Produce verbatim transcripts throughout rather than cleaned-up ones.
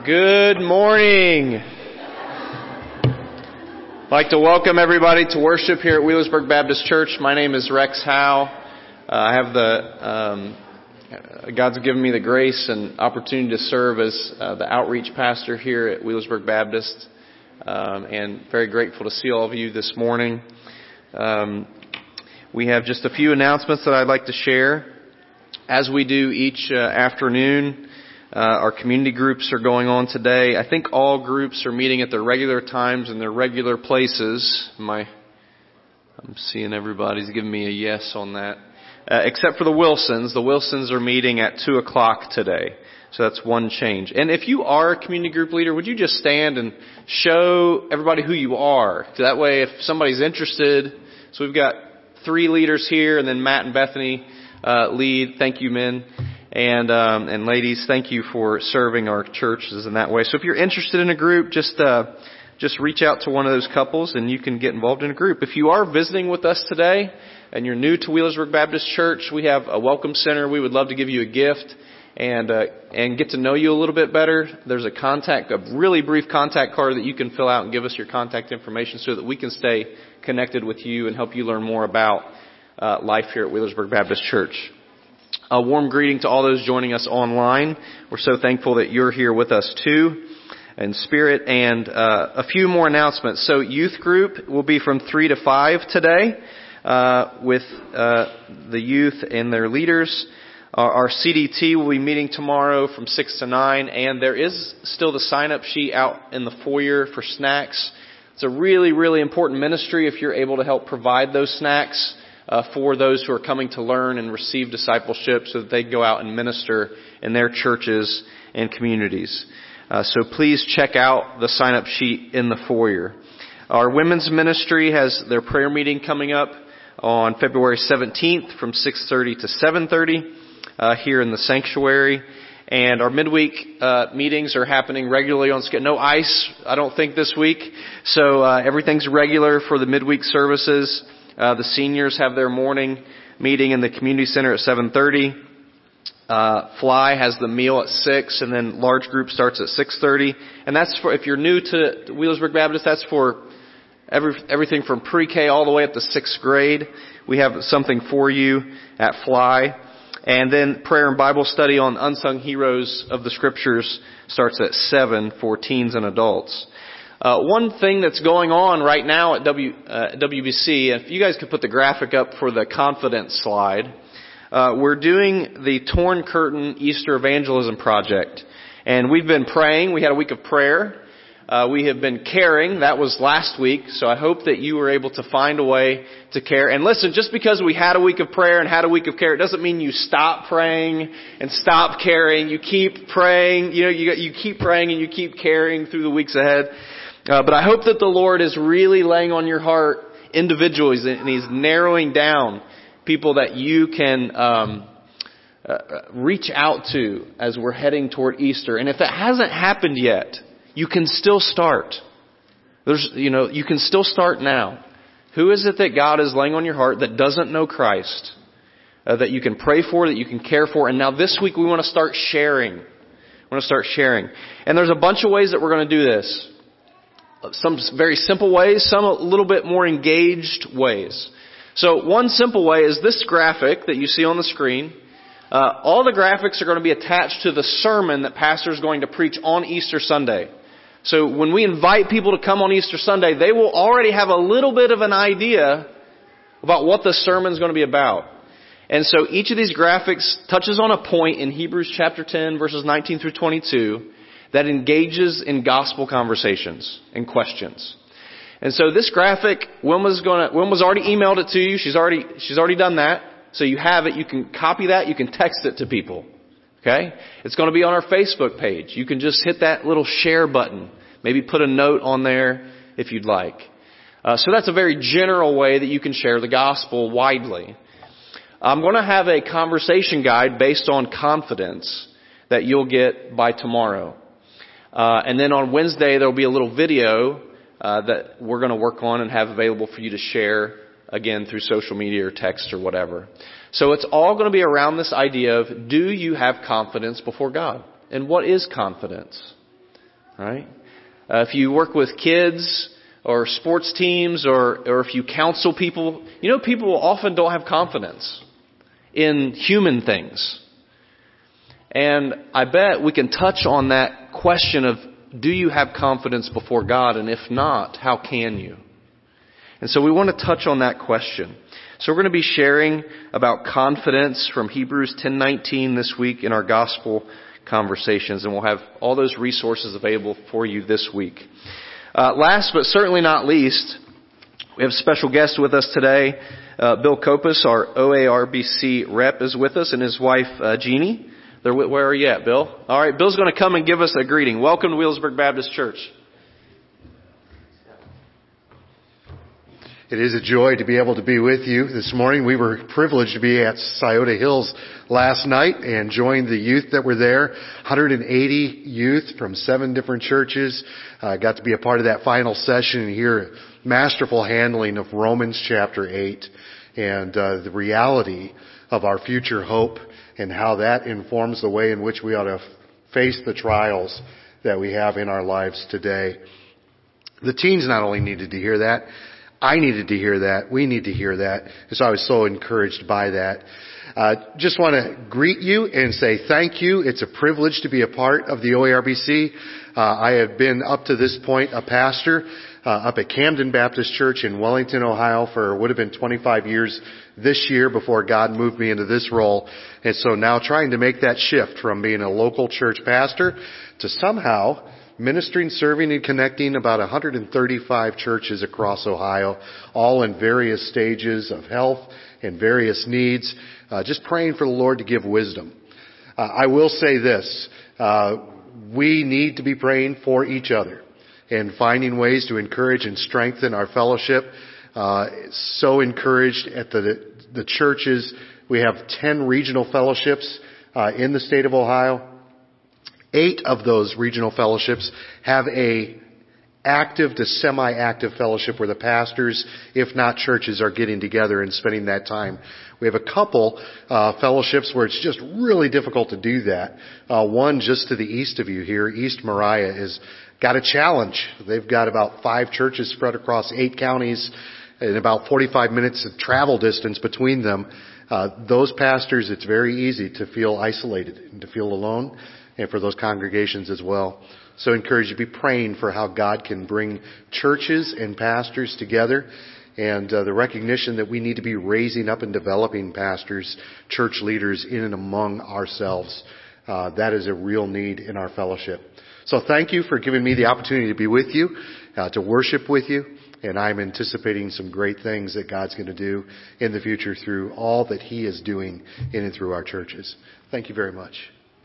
Good morning. I'd like to welcome everybody to worship here at Wheelersburg Baptist Church. My name is Rex Howe. Uh, I have the, um, God's given me the grace and opportunity to serve as uh, the outreach pastor here at Wheelersburg Baptist. Um, and very grateful to see all of you this morning. Um, we have just a few announcements that I'd like to share. As we do each uh, afternoon, Uh, our community groups are going on today. I think all groups are meeting at their regular times and their regular places. My, I'm seeing everybody's giving me a yes on that. Uh, except for the Wilsons. The Wilsons are meeting at two o'clock today. So that's one change. And if you are a community group leader, would you just stand and show everybody who you are? So that way if somebody's interested, so we've got three leaders here and then Matt and Bethany uh, lead. Thank you, men. And um, and ladies, thank you for serving our churches in that way. So if you're interested in a group, just uh, just reach out to one of those couples and you can get involved in a group. If you are visiting with us today and you're new to Wheelersburg Baptist Church, we have a welcome center. We would love to give you a gift and uh, and get to know you a little bit better. There's a contact, a really brief contact card that you can fill out and give us your contact information so that we can stay connected with you and help you learn more about uh, life here at Wheelersburg Baptist Church. A warm greeting to all those joining us online. We're so thankful that you're here with us too, in spirit. And uh, a few more announcements. So youth group will be from three to five today uh, with uh, the youth and their leaders. Our, our C D T will be meeting tomorrow from six to nine. And there is still the sign-up sheet out in the foyer for snacks. It's a really, really important ministry if you're able to help provide those snacks Uh, for those who are coming to learn and receive discipleship so that they go out and minister in their churches and communities. Uh, so please check out the sign-up sheet in the foyer. Our women's ministry has their prayer meeting coming up on February seventeenth from six thirty to seven thirty uh, here in the sanctuary. And our midweek uh, meetings are happening regularly on schedule. No ice, I don't think, this week. So uh, everything's regular for the midweek services. Uh, the seniors have their morning meeting in the community center at seven thirty. Uh, Fly has the meal at six, and then large group starts at six thirty. And that's for, if you're new to Wheelersburg Baptist, that's for every, everything from pre-K all the way up to sixth grade. We have something for you at Fly. And then prayer and Bible study on unsung heroes of the scriptures starts at seven for teens and adults. Uh, one thing that's going on right now at w, uh, W B C, if you guys could put the graphic up for the confidence slide, uh, we're doing the Torn Curtain Easter Evangelism Project. And we've been praying. We had a week of prayer. Uh, we have been caring. That was last week. So I hope that you were able to find a way to care. And listen, just because we had a week of prayer and had a week of care, it doesn't mean you stop praying and stop caring. You keep praying. You know, you, you keep praying and you keep caring through the weeks ahead. Uh, but I hope that the Lord is really laying on your heart individuals, and He's narrowing down people that you can um, uh, reach out to as we're heading toward Easter. And if that hasn't happened yet, you can still start. There's, you know, you can still start now. Who is it that God is laying on your heart that doesn't know Christ, uh, that you can pray for, that you can care for? And now this week we want to start sharing. We want to start sharing. And there's a bunch of ways that we're going to do this. Some very simple ways, some a little bit more engaged ways. So one simple way is this graphic that you see on the screen. Uh, all the graphics are going to be attached to the sermon that pastor is going to preach on Easter Sunday. So when we invite people to come on Easter Sunday, they will already have a little bit of an idea about what the sermon is going to be about. And so each of these graphics touches on a point in Hebrews chapter ten, verses nineteen through twenty-two, that engages in gospel conversations and questions. And so this graphic, Wilma's gonna, Wilma's already emailed it to you. She's already, she's already done that. So you have it. You can copy that. You can text it to people. Okay? It's going to be on our Facebook page. You can just hit that little share button. Maybe put a note on there if you'd like. Uh, so that's a very general way that you can share the gospel widely. I'm going to have a conversation guide based on confidence that you'll get by tomorrow. Uh, and then on Wednesday, there'll be a little video uh, that we're going to work on and have available for you to share, again, through social media or text or whatever. So it's all going to be around this idea of, do you have confidence before God? And what is confidence? right? Uh, if you work with kids or sports teams, or, or if you counsel people, you know, people often don't have confidence in human things. And I bet we can touch on that question of, do you have confidence before God? And if not, how can you? And so we want to touch on that question. So we're going to be sharing about confidence from Hebrews ten nineteen this week in our gospel conversations. And we'll have all those resources available for you this week. Uh, last but certainly not least, we have a special guest with us today. Uh, Bill Kopus, our O A R B C rep, is with us, and his wife, uh, Jeannie. They're, where are you at, Bill? All right, Bill's going to come and give us a greeting. Welcome to Wheelersburg Baptist Church. It is a joy to be able to be with you this morning. We were privileged to be at Scioto Hills last night and joined the youth that were there. one hundred eighty youth from seven different churches. Uh, got to be a part of that final session and hear masterful handling of Romans chapter eight and uh, the reality of our future hope and how that informs the way in which we ought to face the trials that we have in our lives today. The teens not only needed to hear that, I needed to hear that. We need to hear that. And so I was so encouraged by that. Uh, just want to greet you and say thank you. It's a privilege to be a part of the O A R B C. Uh, I have been up to this point a pastor uh, up at Camden Baptist Church in Wellington, Ohio for would have been twenty-five years this year before God moved me into this role. And so now trying to make that shift from being a local church pastor to somehow ministering, serving, and connecting about one hundred thirty-five churches across Ohio, all in various stages of health and various needs, uh, just praying for the Lord to give wisdom. Uh, I will say this, uh, we need to be praying for each other and finding ways to encourage and strengthen our fellowship. Uh, so encouraged at the, the churches. We have ten regional fellowships uh, in the state of Ohio. Eight of those regional fellowships have a active to semi-active fellowship where the pastors, if not churches, are getting together and spending that time. We have a couple uh, fellowships where it's just really difficult to do that. Uh, one just to the east of you here, East Moriah, has got a challenge. They've got about five churches spread across eight counties and about forty-five minutes of travel distance between them. Uh, those pastors, it's very easy to feel isolated and to feel alone, and for those congregations as well. So I encourage you to be praying for how God can bring churches and pastors together, and uh, the recognition that we need to be raising up and developing pastors, church leaders in and among ourselves. Uh, that is a real need in our fellowship. So thank you for giving me the opportunity to be with you, uh, to worship with you, and I'm anticipating some great things that God's going to do in the future through all that He is doing in and through our churches. Thank you very much.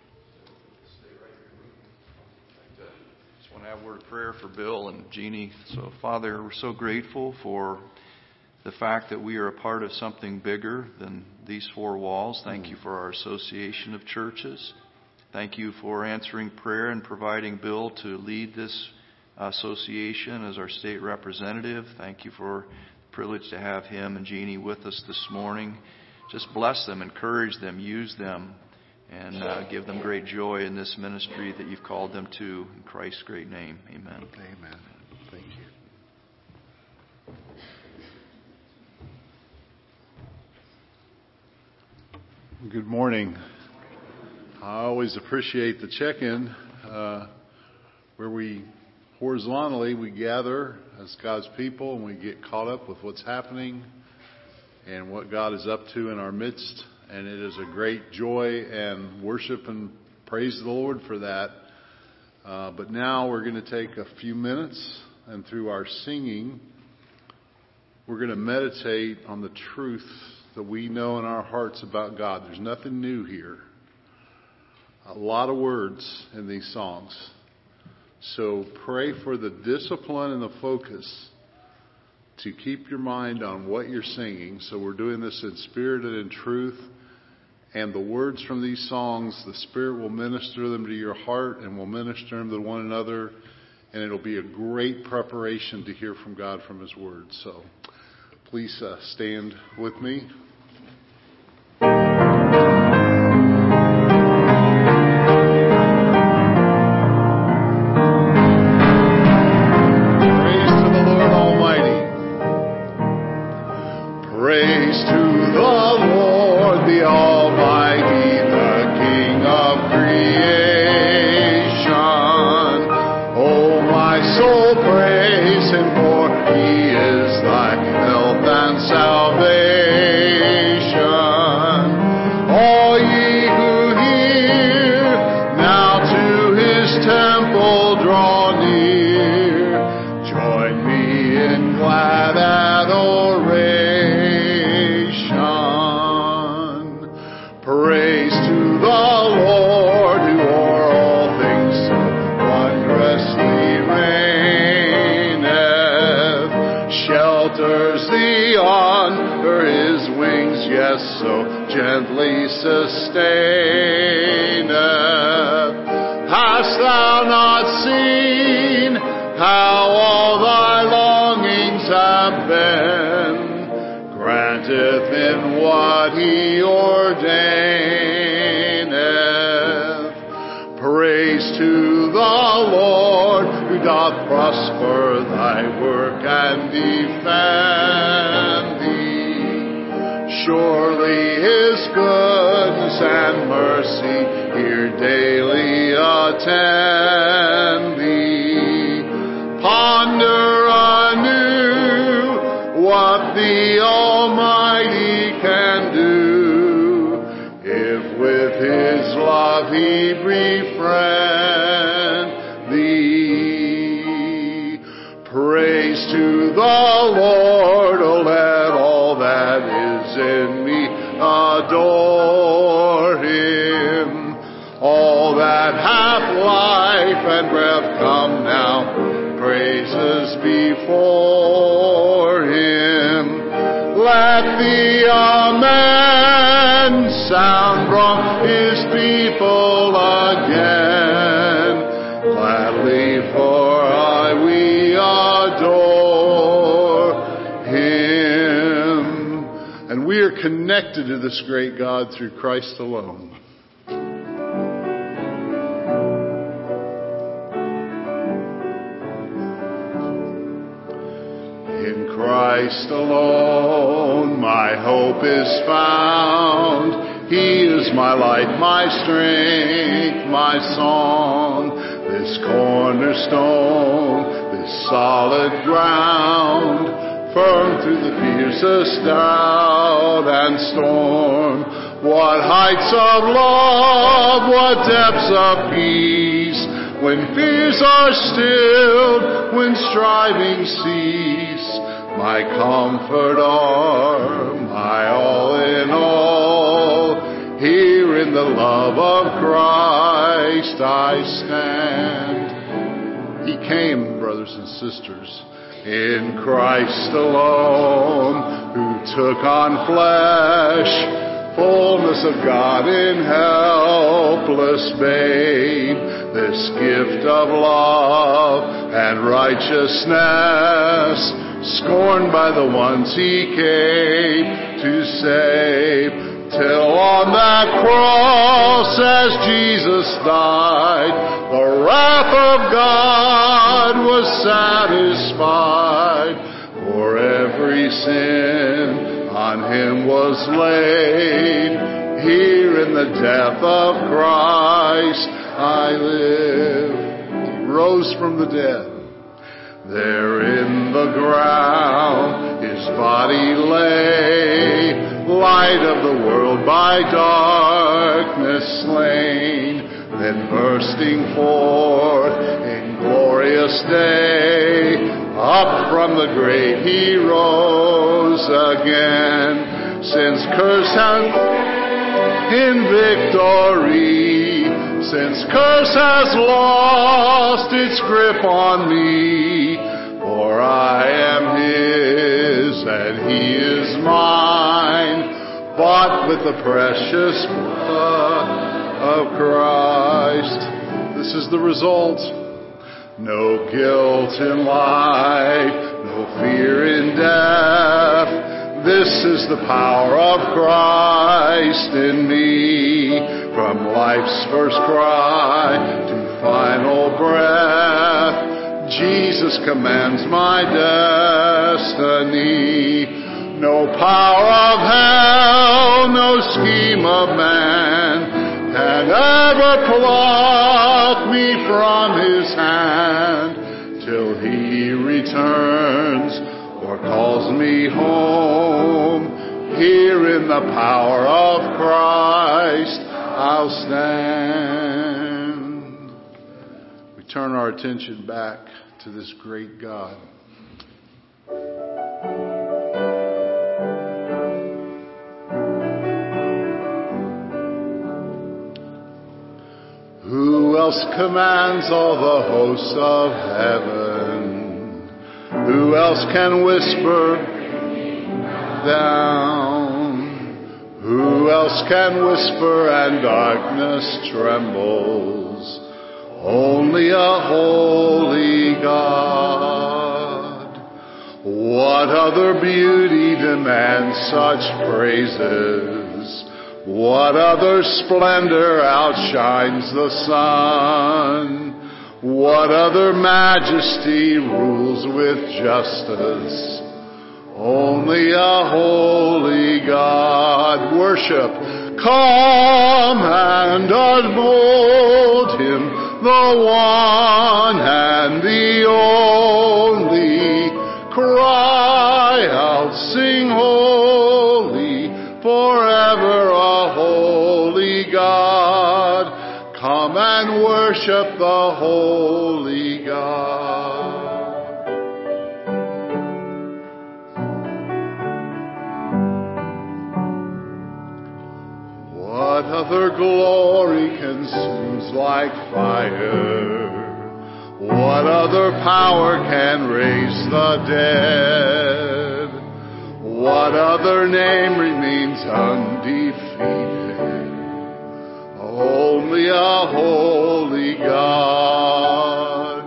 Have a word of prayer for Bill and Jeannie. So, Father, we're so grateful for the fact that we are a part of something bigger than these four walls. Thank you for our association of churches. Thank you for answering prayer and providing Bill to lead this association as our state representative. Thank you for the privilege to have him and Jeannie with us this morning. Just bless them, encourage them, use them, and uh, give them great joy in this ministry that you've called them to. In Christ's great name, amen. Amen. Thank you. Good morning. I always appreciate the check-in uh, where we horizontally we gather as God's people and we get caught up with what's happening and what God is up to in our midst. And it is a great joy and worship and praise the Lord for that. Uh, but now we're going to take a few minutes, and through our singing, we're going to meditate on the truth that we know in our hearts about God. There's nothing new here. A lot of words in these songs. So pray for the discipline and the focus to keep your mind on what you're singing. So we're doing this in spirit and in truth. And the words from these songs, the Spirit will minister them to your heart and will minister them to one another. And it'll be a great preparation to hear from God from His Word. So please uh, stand with me. Praise to the Lord who o'er all things so wondrously reigneth, shelters thee under his wings, yes, so gently sustaineth. Hast thou not seen how all thy longings have been? Granteth in what he ordaineth. Praise to the Lord who doth prosper thy work and defend thee. Surely his goodness and mercy here daily attend thee. Ponder anew what the Almighty can do, if with his love he befriend thee. Praise to the Lord, oh let all that is in me adore him. All that hath life and breath, come now, praises before him. Let the amen sound from his people again. Gladly for I we adore him. And we are connected to this great God through Christ alone. Christ alone my hope is found. He is my light, my strength, my song. This cornerstone, this solid ground, firm through the fiercest doubt and storm. What heights of love, what depths of peace, when fears are stilled, when striving cease. My comforter, my all in all, here in the love of Christ I stand. He came, brothers and sisters, in Christ alone, who took on flesh, fullness of God in helpless babe, this gift of love and righteousness, scorned by the ones he came to save, till on that cross as Jesus died, the wrath of God was satisfied. For every sin on him was laid, here in the death of Christ I live. He rose from the dead. There in the ground his body lay, light of the world by darkness slain, then bursting forth in glorious day, up from the grave he rose again. Since curse hath in victory, since curse has lost its grip on me, for I am his and he is mine, bought with the precious blood of Christ. This is the result. No guilt in life, no fear in death. This is the power of Christ in me. From life's first cry to final breath, Jesus commands my destiny. No power of hell, no scheme of man can ever pluck me from his hand, till he returns or calls me home. Here in the power of Christ I'll stand. We turn our attention back to this great God. else commands all the hosts of heaven? Who else can whisper down? Who else can whisper and darkness trembles? Only a holy God. What other beauty demands such praises? What other splendor outshines the sun? What other majesty rules with justice? Only a holy God. Worship. Come and unmold him, the one and the only. Cry out, sing holy, forever a holy God. Come and worship the holy God. What other glory consumes like fire? What other power can raise the dead? What other name remains undefeated? Only a holy God.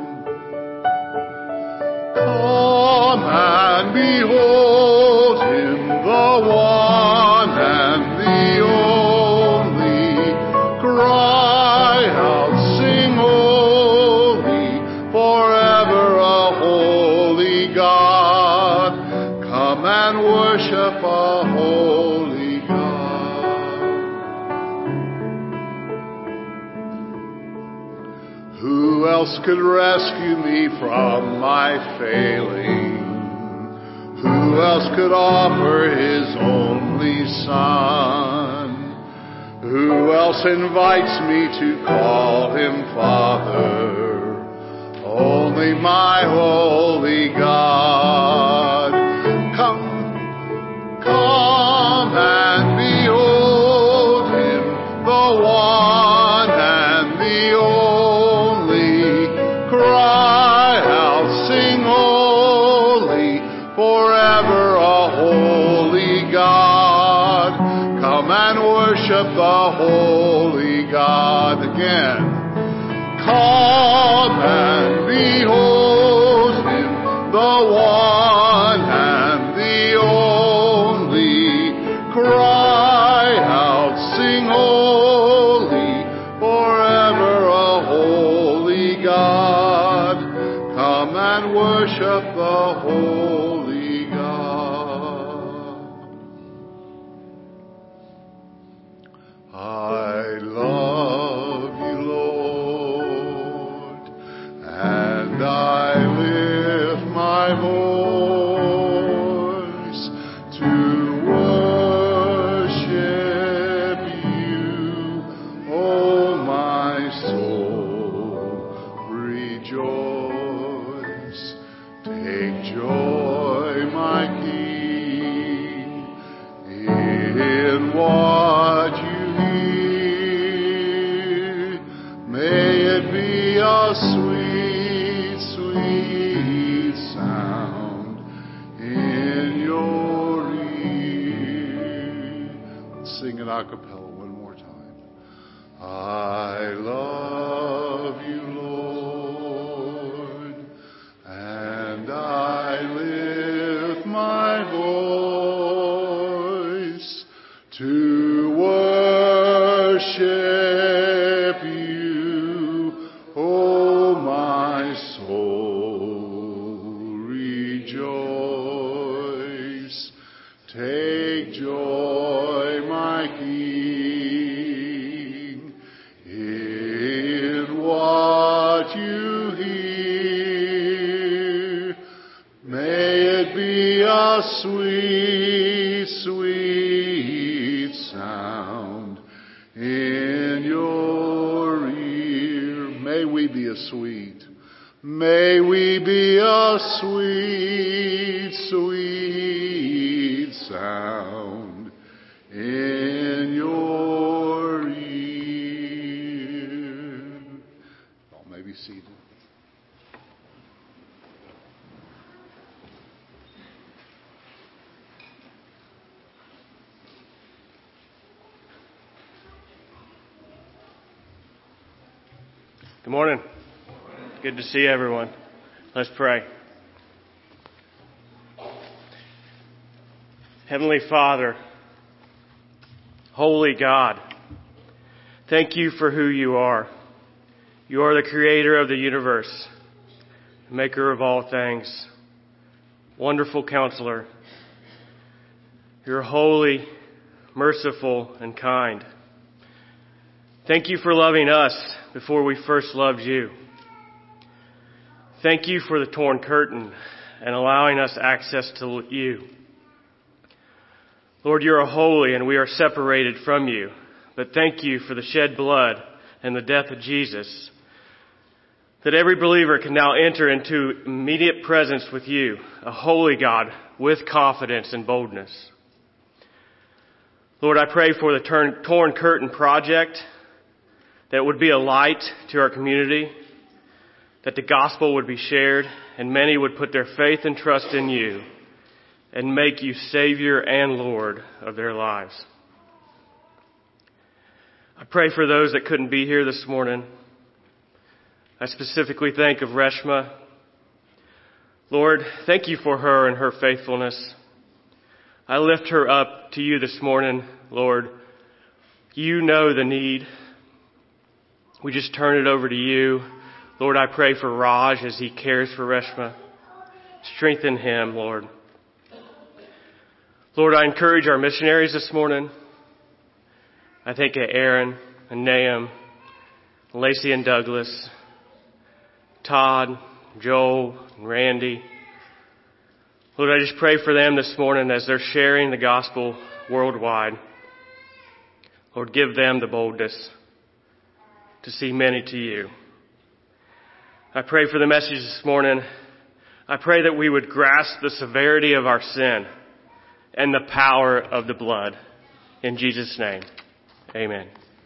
Come and behold him, the one and the only. Cry out, sing holy, forever a holy God. Come and worship a holy God. Who else could rescue me from my failing? Who else could offer his only Son? Who else invites me to call him Father? Only my holy God. Come, come and behold him, the one and the only. Cry out, sing holy, forever a holy God. Come and worship the holy God again. Come and behold him, the one and the only. Cry out, sing holy, forever a holy God. Come and worship the holy God. I love you, Lord, and I lift my voice to worship you. Oh, my soul, rejoice. Take joy, my King, in what you may it be a sweet, sweet sound in your ear. Let's sing it a cappella one more time. I love you, Lord, and I lift my voice to worship you. Oh, my soul, rejoice. Take joy, my King, in what you hear. May it be a sweet, sweet sound in your ear. May we be a sweet, may we be a sweet, sweet sound in your ear. seated. Good morning. Good to see everyone. Let's pray. Heavenly Father, Holy God, thank you for who you are. You are the creator of the universe, maker of all things, wonderful counselor. You're holy, merciful, and kind. Thank you for loving us before we first loved you. Thank you for the torn curtain and allowing us access to you. Lord, you are holy and we are separated from you, but thank you for the shed blood and the death of Jesus, that every believer can now enter into immediate presence with you, a holy God with confidence and boldness. Lord, I pray for the turn, Torn Curtain Project, that would be a light to our community, that the gospel would be shared, and many would put their faith and trust in you and make you Savior and Lord of their lives. I pray for those that couldn't be here this morning. I specifically think of Reshma. Lord, thank you for her and her faithfulness. I lift her up to you this morning, Lord. You know the need. We just turn it over to you. Lord, I pray for Raj as he cares for Reshma. Strengthen him, Lord. Lord, I encourage our missionaries this morning. I think of Aaron and Nahum, Lacey and Douglas, Todd, Joel, and Randy. Lord, I just pray for them this morning as they're sharing the gospel worldwide. Lord, give them the boldness to see many to you. I pray for the message this morning. I pray that we would grasp the severity of our sin and the power of the blood. In Jesus' name, amen.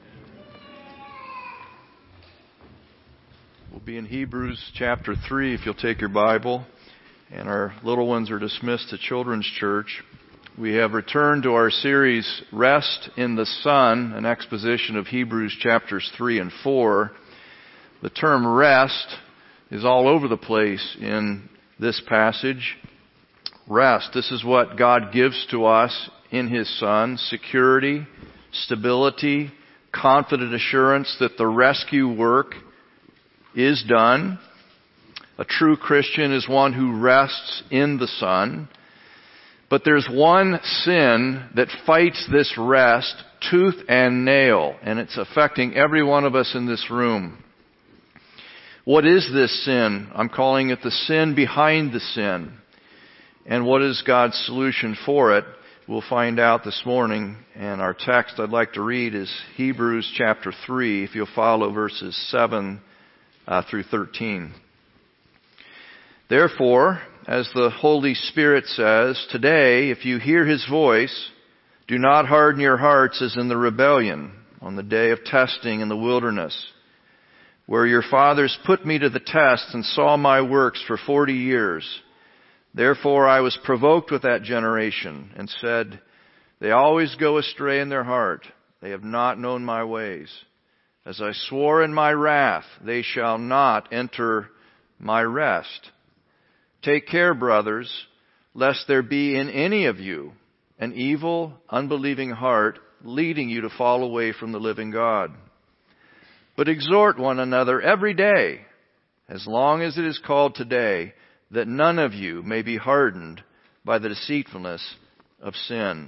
We'll be in Hebrews chapter three if you'll take your Bible. And our little ones are dismissed to Children's Church. We have returned to our series, Rest in the Sun, an exposition of Hebrews chapters three and four. The term rest is all over the place in this passage. Rest. This is what God gives to us in His Son. Security, stability, confident assurance that the rescue work is done. A true Christian is one who rests in the Son. But there's one sin that fights this rest tooth and nail, and it's affecting every one of us in this room. What is this sin? I'm calling it the sin behind the sin. And what is God's solution for it? We'll find out this morning. And our text I'd like to read is Hebrews chapter three, if you'll follow verses seven uh, through thirteen. Therefore, as the Holy Spirit says, today, if you hear His voice, do not harden your hearts as in the rebellion on the day of testing in the wilderness, where your fathers put me to the test and saw my works for forty years. Therefore I was provoked with that generation and said, they always go astray in their heart. They have not known my ways. As I swore in my wrath, they shall not enter my rest. Take care, brothers, lest there be in any of you an evil, unbelieving heart leading you to fall away from the living God. But exhort one another every day, as long as it is called today, that none of you may be hardened by the deceitfulness of sin.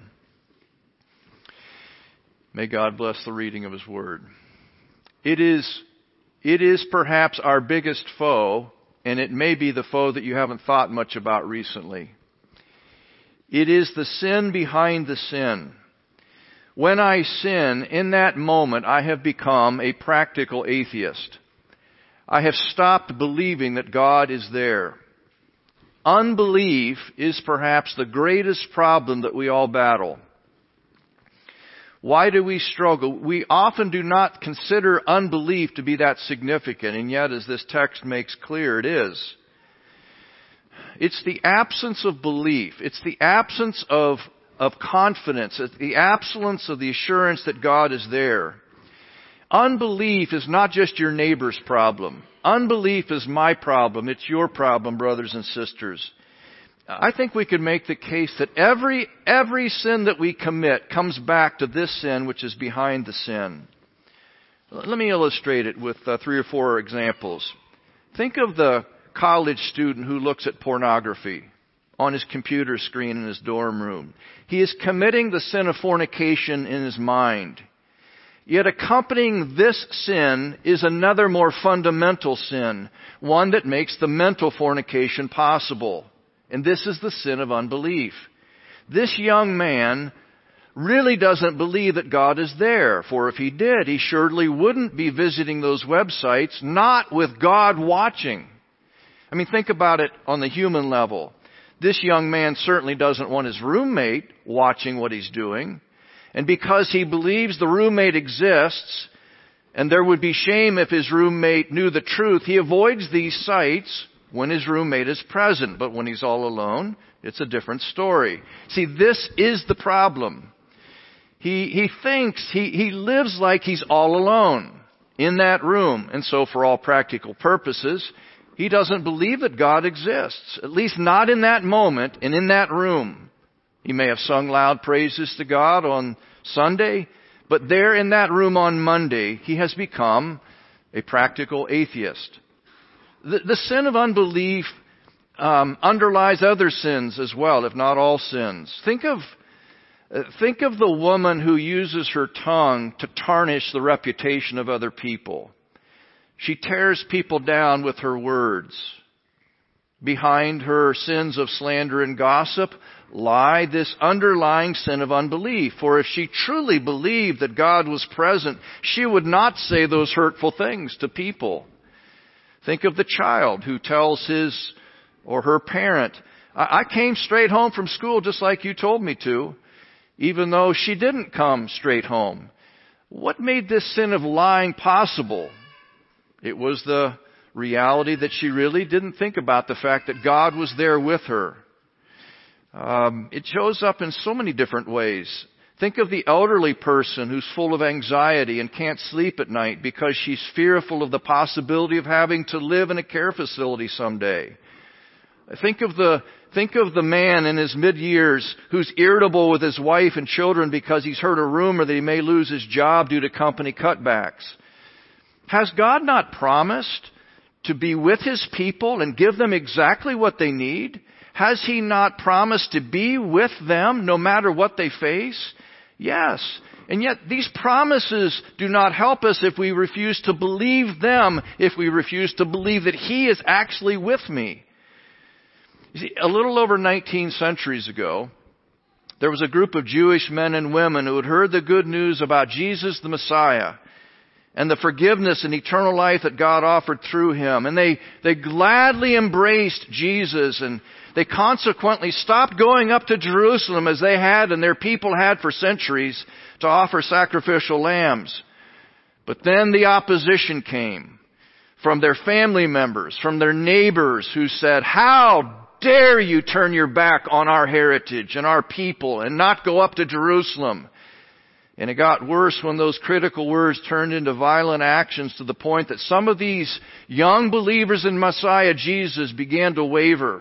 May God bless the reading of His Word. It is, it is perhaps our biggest foe, and it may be the foe that you haven't thought much about recently. It is the sin behind the sin. When I sin, in that moment, I have become a practical atheist. I have stopped believing that God is there. Unbelief is perhaps the greatest problem that we all battle. Why do we struggle? We often do not consider unbelief to be that significant, and yet, as this text makes clear, it is. It's the absence of belief. It's the absence of, of confidence. It's the absence of the assurance that God is there. Unbelief is not just your neighbor's problem. Unbelief is my problem. It's your problem, brothers and sisters. I think we could make the case that every, every sin that we commit comes back to this sin which is behind the sin. Let me illustrate it with uh, three or four examples. Think of the college student who looks at pornography on his computer screen in his dorm room. He is committing the sin of fornication in his mind. Yet accompanying this sin is another more fundamental sin, one that makes the mental fornication possible. And this is the sin of unbelief. This young man really doesn't believe that God is there, for if he did, he surely wouldn't be visiting those websites, not with God watching. I mean, think about it on the human level. This young man certainly doesn't want his roommate watching what he's doing. And because he believes the roommate exists, and there would be shame if his roommate knew the truth, he avoids these sites when his roommate is present. But when he's all alone, it's a different story. See, this is the problem. He, he thinks, he, he lives like he's all alone in that room. And so for all practical purposes, he doesn't believe that God exists, at least not in that moment and in that room. He may have sung loud praises to God on Sunday, but there in that room on Monday, he has become a practical atheist. The, the sin of unbelief um, underlies other sins as well, if not all sins. Think of uh, think of the woman who uses her tongue to tarnish the reputation of other people. She tears people down with her words. Behind her sins of slander and gossip lie this underlying sin of unbelief. For if she truly believed that God was present, she would not say those hurtful things to people. Think of the child who tells his or her parent, I came straight home from school just like you told me to, even though she didn't come straight home. What made this sin of lying possible? It was the reality that she really didn't think about the fact that God was there with her. Um, it shows up in so many different ways. Think of the elderly person who's full of anxiety and can't sleep at night because she's fearful of the possibility of having to live in a care facility someday. Think of the think of the man in his mid-years who's irritable with his wife and children because he's heard a rumor that he may lose his job due to company cutbacks. Has God not promised to be with His people and give them exactly what they need? Has He not promised to be with them no matter what they face? Yes. And yet these promises do not help us if we refuse to believe them, if we refuse to believe that He is actually with me. You see, a little over nineteen centuries ago, there was a group of Jewish men and women who had heard the good news about Jesus the Messiah and the forgiveness and eternal life that God offered through Him. And they, they gladly embraced Jesus, and they consequently stopped going up to Jerusalem as they had and their people had for centuries to offer sacrificial lambs. But then the opposition came from their family members, from their neighbors who said, "How dare you turn your back on our heritage and our people and not go up to Jerusalem?" And it got worse when those critical words turned into violent actions to the point that some of these young believers in Messiah Jesus began to waver.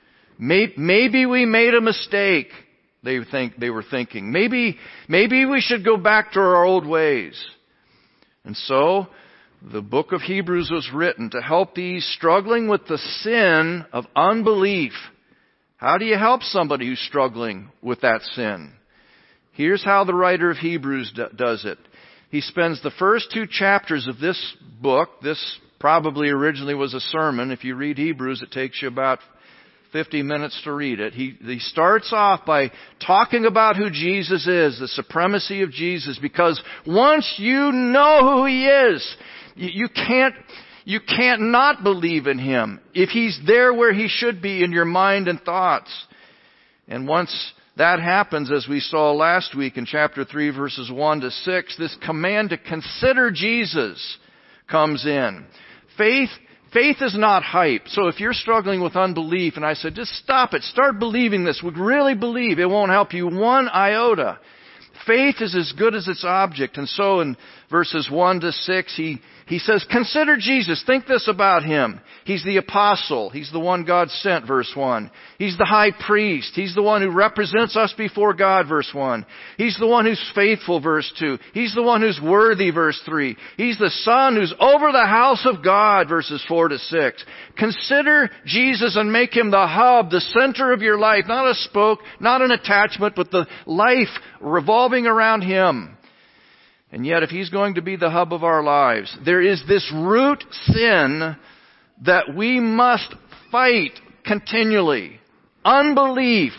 Maybe we made a mistake, they think they were thinking. Maybe, maybe we should go back to our old ways. And so, the book of Hebrews was written to help these struggling with the sin of unbelief. How do you help somebody who's struggling with that sin? Here's how the writer of Hebrews d- does it. He spends the first two chapters of this book. This probably originally was a sermon. If you read Hebrews, it takes you about fifty minutes to read it. He, he starts off by talking about who Jesus is, the supremacy of Jesus, because once you know who He is, you, you can't, you can't not believe in Him if He's there where He should be in your mind and thoughts. And once that happens, as we saw last week in chapter three, verses one to six. This command to consider Jesus comes in. Faith, faith is not hype. So if you're struggling with unbelief, and I said, just stop it, start believing this, would really believe, it won't help you one iota. Faith is as good as its object. And so in verses one to six, he, he says, consider Jesus. Think this about Him. He's the apostle. He's the one God sent, verse one. He's the high priest. He's the one who represents us before God, verse one. He's the one who's faithful, verse two. He's the one who's worthy, verse three. He's the Son who's over the house of God, verses four to six. Consider Jesus and make Him the hub, the center of your life. Not a spoke, not an attachment, but the life revolving around Him. And yet, if He's going to be the hub of our lives, there is this root sin that we must fight continually. Unbelief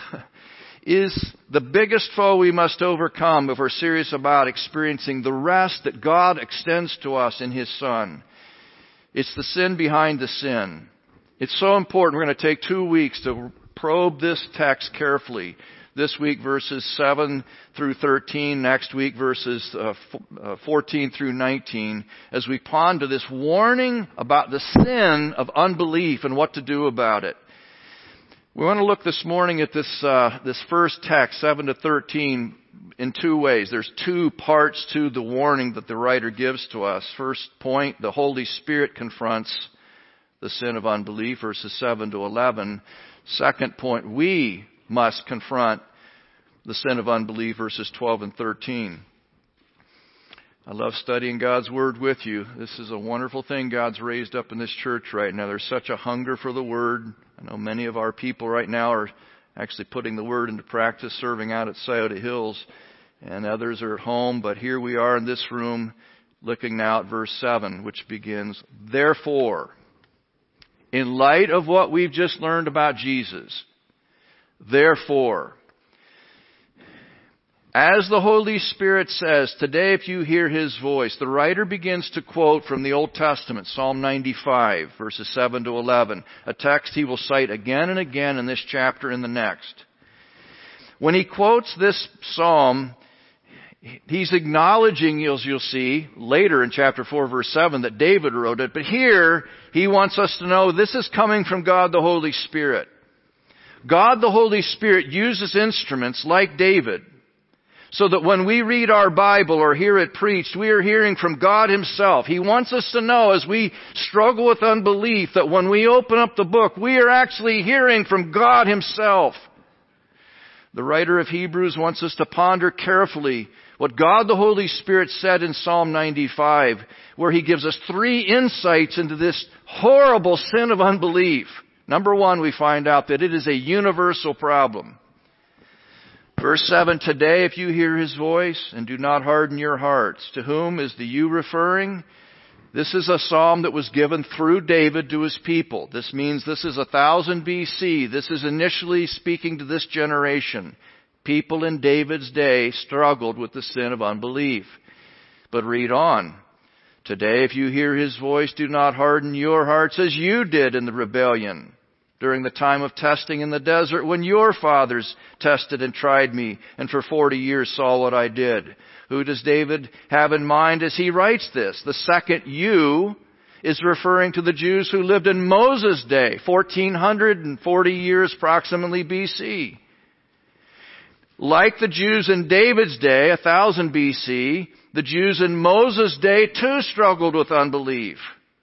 is the biggest foe we must overcome if we're serious about experiencing the rest that God extends to us in His Son. It's the sin behind the sin. It's so important. We're going to take two weeks to probe this text carefully. This week, verses seven through thirteen. Next week, verses uh, fourteen through nineteen. As we ponder this warning about the sin of unbelief and what to do about it. We want to look this morning at this uh, this first text, seven to thirteen, in two ways. There's two parts to the warning that the writer gives to us. First point, the Holy Spirit confronts the sin of unbelief, verses seven to eleven. Second point, we must confront the sin of unbelief, verses twelve and thirteen. I love studying God's Word with you. This is a wonderful thing God's raised up in this church right now. There's such a hunger for the Word. I know many of our people right now are actually putting the Word into practice, serving out at Scioto Hills, and others are at home. But here we are in this room looking now at verse seven, which begins, therefore, in light of what we've just learned about Jesus, therefore, as the Holy Spirit says, today if you hear His voice, the writer begins to quote from the Old Testament, Psalm ninety-five, verses seven to eleven, a text he will cite again and again in this chapter and the next. When he quotes this psalm, he's acknowledging, as you'll see later in chapter four, verse seven, that David wrote it, but here he wants us to know this is coming from God the Holy Spirit. God the Holy Spirit uses instruments like David, so that when we read our Bible or hear it preached, we are hearing from God Himself. He wants us to know as we struggle with unbelief that when we open up the book, we are actually hearing from God Himself. The writer of Hebrews wants us to ponder carefully what God the Holy Spirit said in Psalm ninety-five, where He gives us three insights into this horrible sin of unbelief. Number one, we find out that it is a universal problem. Verse seven, today if you hear His voice and do not harden your hearts. To whom is the you referring? This is a psalm that was given through David to his people. This means this is one thousand B C. This is initially speaking to this generation. People in David's day struggled with the sin of unbelief. But read on. Today if you hear His voice, do not harden your hearts as you did in the rebellion during the time of testing in the desert, when your fathers tested and tried me, and for forty years saw what I did. Who does David have in mind as he writes this? The second you is referring to the Jews who lived in Moses' day, fourteen forty years approximately B C. Like the Jews in David's day, one thousand B C, the Jews in Moses' day too struggled with unbelief.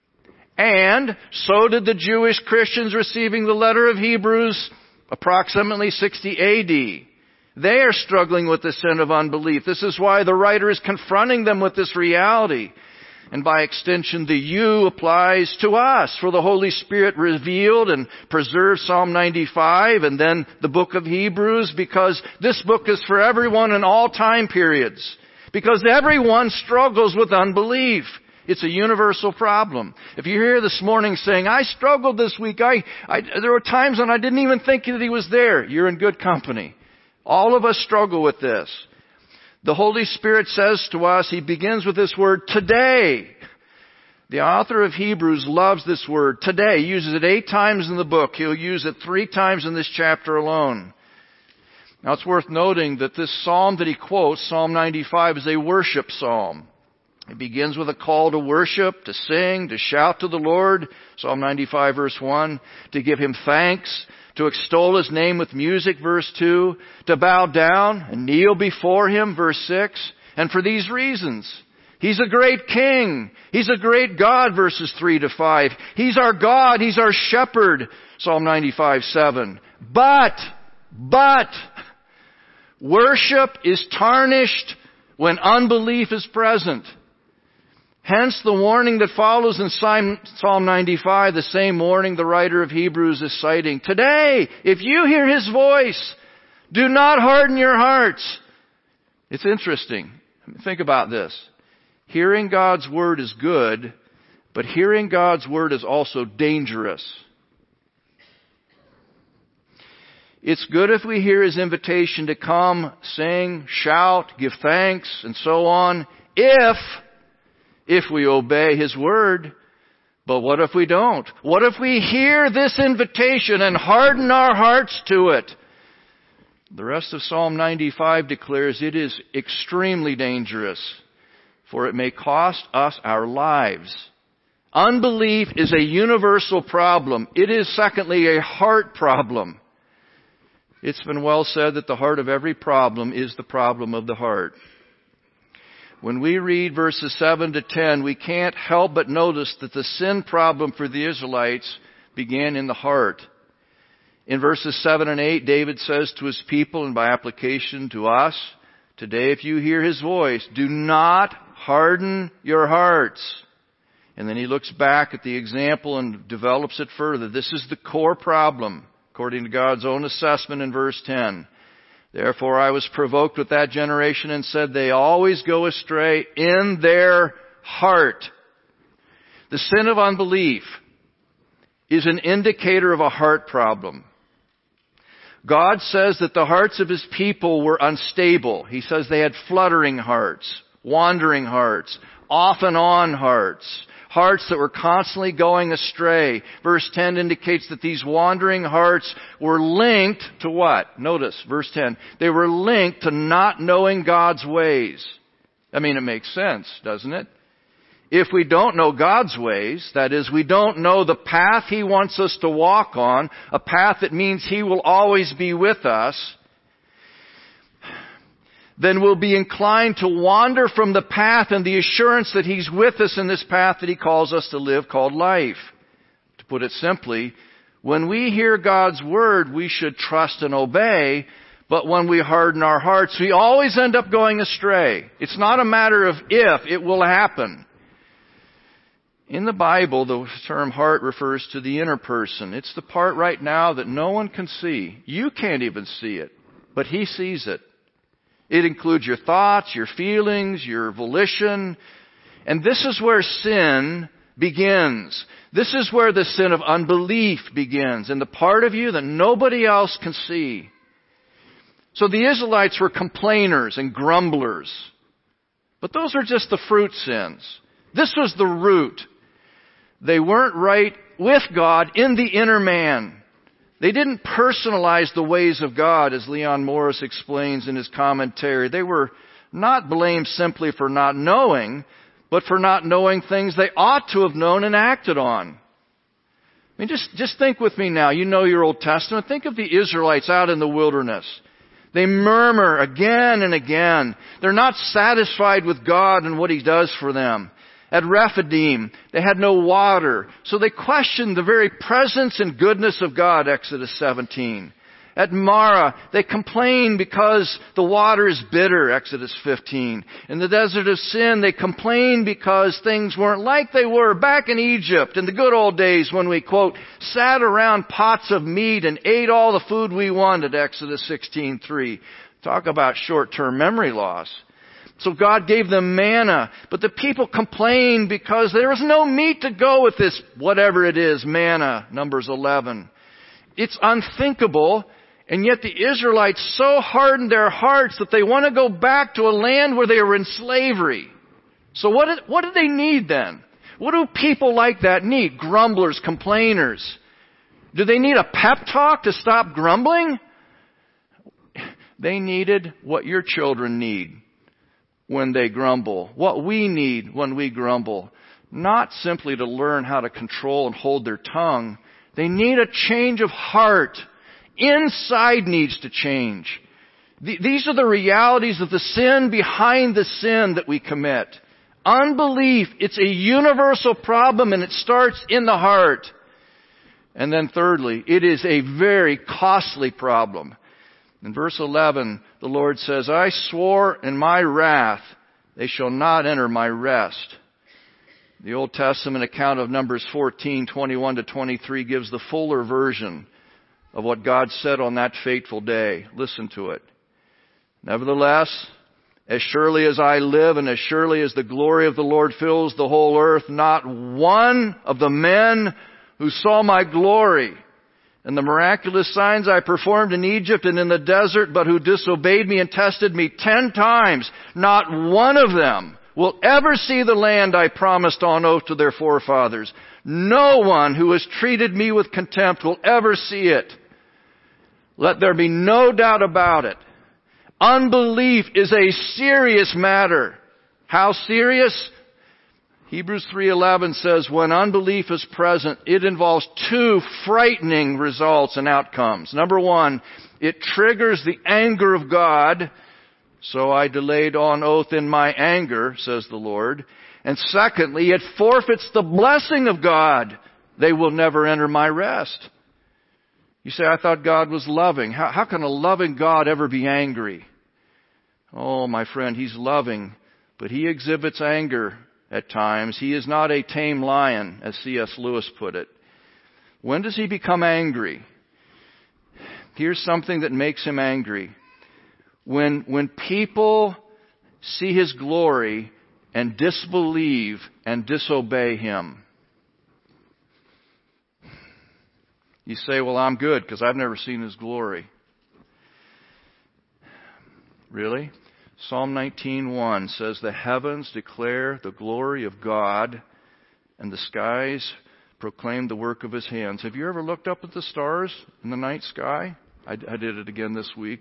And so did the Jewish Christians receiving the letter of Hebrews approximately sixty A D. They are struggling with the sin of unbelief. This is why the writer is confronting them with this reality. And by extension, the you applies to us. For the Holy Spirit revealed and preserved Psalm ninety-five and then the book of Hebrews, because this book is for everyone in all time periods. Because everyone struggles with unbelief. It's a universal problem. If you're here this morning saying, I struggled this week, I, I, there were times when I didn't even think that He was there, you're in good company. All of us struggle with this. The Holy Spirit says to us, He begins with this word, today. The author of Hebrews loves this word, today. He uses it eight times in the book. He'll use it three times in this chapter alone. Now it's worth noting that this psalm that he quotes, Psalm ninety-five, is a worship psalm. It begins with a call to worship, to sing, to shout to the Lord, Psalm ninety-five verse one, to give Him thanks, to extol His name with music, verse two, to bow down and kneel before Him, verse six, and for these reasons. He's a great King. He's a great God, verses three to five. He's our God. He's our shepherd, Psalm ninety-five seven. But, but, worship is tarnished when unbelief is present. Hence the warning that follows in Psalm ninety-five, the same warning the writer of Hebrews is citing. Today, if you hear His voice, do not harden your hearts. It's interesting. Think about this. Hearing God's Word is good, but hearing God's Word is also dangerous. It's good if we hear His invitation to come, sing, shout, give thanks, and so on, if, if we obey His Word. But what if we don't? What if we hear this invitation and harden our hearts to it? The rest of Psalm ninety-five declares it is extremely dangerous, for it may cost us our lives. Unbelief is a universal problem. It is, secondly, a heart problem. It's been well said that the heart of every problem is the problem of the heart. When we read verses seven to ten, we can't help but notice that the sin problem for the Israelites began in the heart. In verses seven and eight, David says to his people, and by application to us, today if you hear His voice, do not harden your hearts. And then he looks back at the example and develops it further. This is the core problem, according to God's own assessment in verse ten. Therefore I was provoked with that generation and said, they always go astray in their heart. The sin of unbelief is an indicator of a heart problem. God says that the hearts of His people were unstable. He says they had fluttering hearts, wandering hearts, off and on hearts, hearts that were constantly going astray. Verse ten indicates that these wandering hearts were linked to what? Notice, verse ten. They were linked to not knowing God's ways. I mean, it makes sense, doesn't it? If we don't know God's ways, that is, we don't know the path He wants us to walk on, a path that means He will always be with us, then we'll be inclined to wander from the path and the assurance that He's with us in this path that He calls us to live, called life. To put it simply, when we hear God's Word, we should trust and obey, but when we harden our hearts, we always end up going astray. It's not a matter of if, it will happen. In the Bible, the term heart refers to the inner person. It's the part right now that no one can see. You can't even see it, but He sees it. It includes your thoughts, your feelings, your volition. And this is where sin begins. This is where the sin of unbelief begins, in the part of you that nobody else can see. So the Israelites were complainers and grumblers. But those are just the fruit sins. This was the root. They weren't right with God in the inner man. They didn't personalize the ways of God, as Leon Morris explains in his commentary. They were not blamed simply for not knowing, but for not knowing things they ought to have known and acted on. I mean, just, just think with me now. You know your Old Testament. Think of the Israelites out in the wilderness. They murmur again and again. They're not satisfied with God and what He does for them. At Rephidim, they had no water, so they questioned the very presence and goodness of God, Exodus seventeen. At Marah, they complained because the water is bitter, Exodus fifteen. In the desert of Sin, they complained because things weren't like they were back in Egypt in the good old days when we, quote, sat around pots of meat and ate all the food we wanted, Exodus sixteen three. Talk about short-term memory loss. So God gave them manna, but the people complained because there was no meat to go with this, whatever it is, manna, Numbers eleven. It's unthinkable, and yet the Israelites so hardened their hearts that they want to go back to a land where they were in slavery. So what did, what did they need then? What do people like that need? Grumblers, complainers. Do they need a pep talk to stop grumbling? They needed what your children need when they grumble, what we need when we grumble. Not simply to learn how to control and hold their tongue. They need a change of heart. Inside needs to change. These are the realities of the sin behind the sin that we commit. Unbelief, it's a universal problem and it starts in the heart. And then thirdly, it is a very costly problem. In verse eleven, the Lord says, I swore in my wrath, they shall not enter my rest. The Old Testament account of Numbers fourteen, twenty-one to twenty-three gives the fuller version of what God said on that fateful day. Listen to it. Nevertheless, as surely as I live and as surely as the glory of the Lord fills the whole earth, not one of the men who saw my glory and the miraculous signs I performed in Egypt and in the desert, but who disobeyed me and tested me ten times, not one of them will ever see the land I promised on oath to their forefathers. No one who has treated me with contempt will ever see it. Let there be no doubt about it. Unbelief is a serious matter. How serious? Hebrews three eleven says, when unbelief is present, it involves two frightening results and outcomes. Number one, it triggers the anger of God. So I delayed on oath in my anger, says the Lord. And secondly, it forfeits the blessing of God. They will never enter my rest. You say, I thought God was loving. How, how can a loving God ever be angry? Oh, my friend, He's loving, but He exhibits anger at times. He is not a tame lion, as C S Lewis put it. When does He become angry? Here's something that makes Him angry. When, when people see His glory and disbelieve and disobey Him. You say, well, I'm good because I've never seen His glory. Really? Psalm nineteen one says, the heavens declare the glory of God, and the skies proclaim the work of His hands. Have you ever looked up at the stars in the night sky? I, I did it again this week.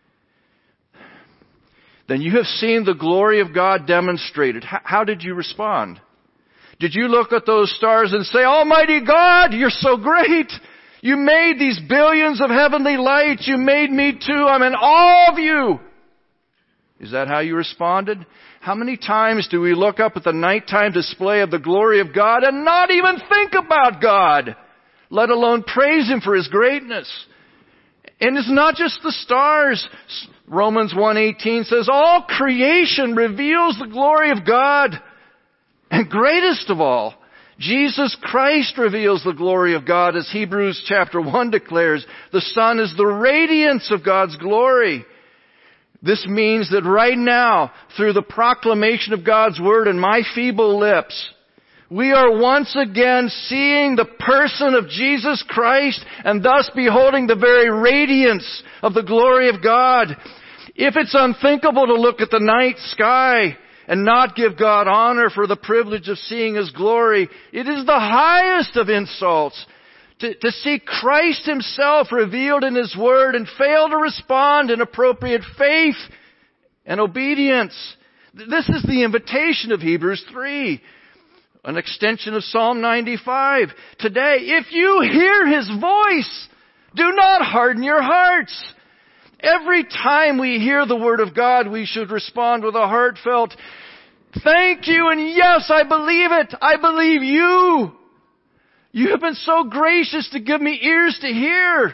Then you have seen the glory of God demonstrated. How, how did you respond? Did you look at those stars and say, Almighty God, you're so great. You made these billions of heavenly lights. You made me too. I'm in awe of you. Is that how you responded? How many times do we look up at the nighttime display of the glory of God and not even think about God, let alone praise Him for His greatness? And it's not just the stars. Romans one eighteen says, all creation reveals the glory of God. And greatest of all, Jesus Christ reveals the glory of God, as Hebrews chapter one declares. The Son is the radiance of God's glory. This means that right now, through the proclamation of God's Word and my feeble lips, we are once again seeing the person of Jesus Christ and thus beholding the very radiance of the glory of God. If it's unthinkable to look at the night sky and not give God honor for the privilege of seeing His glory, it is the highest of insults to, to see Christ Himself revealed in His Word and fail to respond in appropriate faith and obedience. This is the invitation of Hebrews three. An extension of Psalm ninety-five. Today, if you hear His voice, do not harden your hearts. Every time we hear the Word of God, we should respond with a heartfelt, thank you, and yes, I believe it. I believe you. You have been so gracious to give me ears to hear.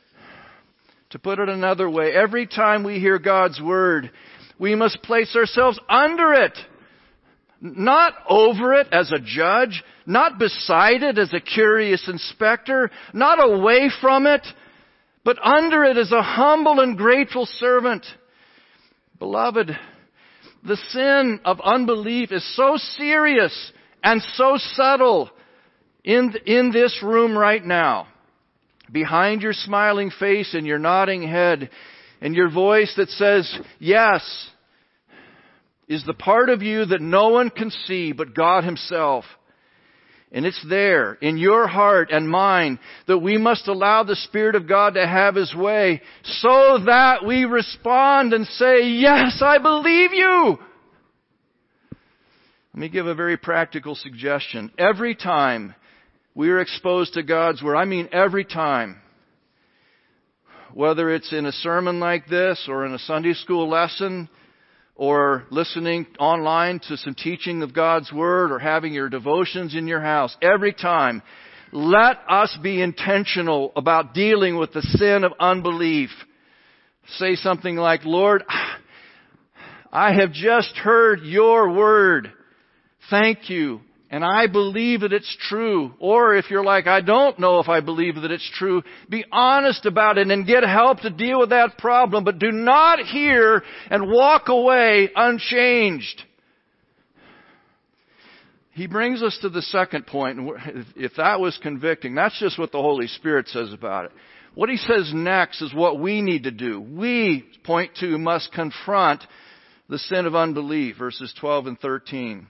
To put it another way, every time we hear God's Word, we must place ourselves under it. Not over it as a judge, not beside it as a curious inspector, not away from it, but under it as a humble and grateful servant. Beloved, the sin of unbelief is so serious and so subtle in, in this room right now. Behind your smiling face and your nodding head and your voice that says, yes, is the part of you that no one can see but God Himself. And it's there in your heart and mine that we must allow the Spirit of God to have His way so that we respond and say, yes, I believe you. Let me give a very practical suggestion. Every time we are exposed to God's Word, I mean every time, whether it's in a sermon like this or in a Sunday school lesson or listening online to some teaching of God's Word or having your devotions in your house, every time, let us be intentional about dealing with the sin of unbelief. Say something like, Lord, I have just heard your Word. Thank you. And I believe that it's true. Or if you're like, I don't know if I believe that it's true, be honest about it and get help to deal with that problem. But do not hear and walk away unchanged. He brings us to the second point. And if that was convicting, that's just what the Holy Spirit says about it. What he says next is what we need to do. We, point two, must confront the sin of unbelief, verses twelve and thirteen.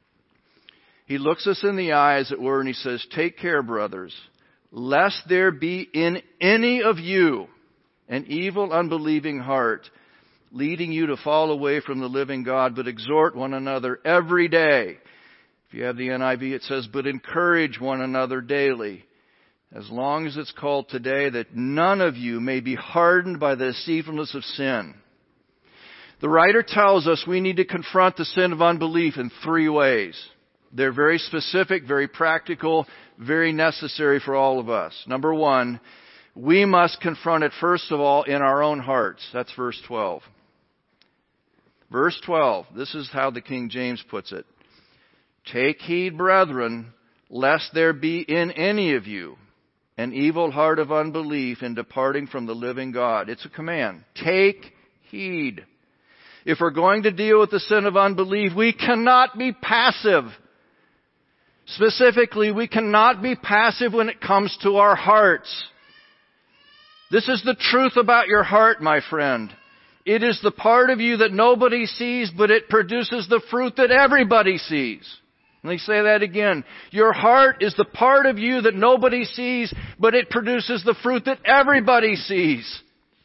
He looks us in the eye, as it were, and he says, take care, brothers, lest there be in any of you an evil, unbelieving heart, leading you to fall away from the living God, but exhort one another every day. If you have the N I V, it says, but encourage one another daily, as long as it's called today, that none of you may be hardened by the deceitfulness of sin. The writer tells us we need to confront the sin of unbelief in three ways. They're very specific, very practical, very necessary for all of us. Number one, we must confront it first of all in our own hearts. That's verse twelve. Verse twelve, this is how the King James puts it. Take heed, brethren, lest there be in any of you an evil heart of unbelief in departing from the living God. It's a command. Take heed. If we're going to deal with the sin of unbelief, we cannot be passive. Specifically, we cannot be passive when it comes to our hearts. This is the truth about your heart, my friend. It is the part of you that nobody sees, but it produces the fruit that everybody sees. Let me say that again. Your heart is the part of you that nobody sees, but it produces the fruit that everybody sees.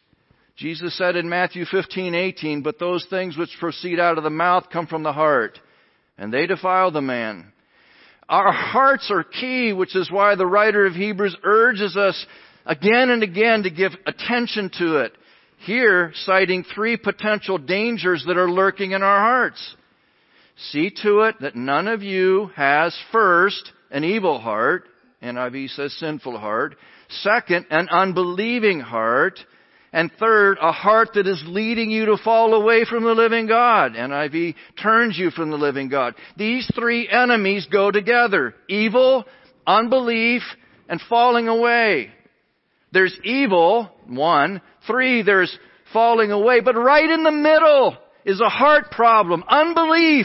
Jesus said in Matthew fifteen eighteen, but those things which proceed out of the mouth come from the heart, and they defile the man. Our hearts are key, which is why the writer of Hebrews urges us again and again to give attention to it. Here, citing three potential dangers that are lurking in our hearts. See to it that none of you has, first, an evil heart. N I V says sinful heart. Second, an unbelieving heart. And third, a heart that is leading you to fall away from the living God. N I V turns you from the living God. These three enemies go together. Evil, unbelief, and falling away. There's evil, one. Three, there's falling away. But right in the middle is a heart problem. Unbelief.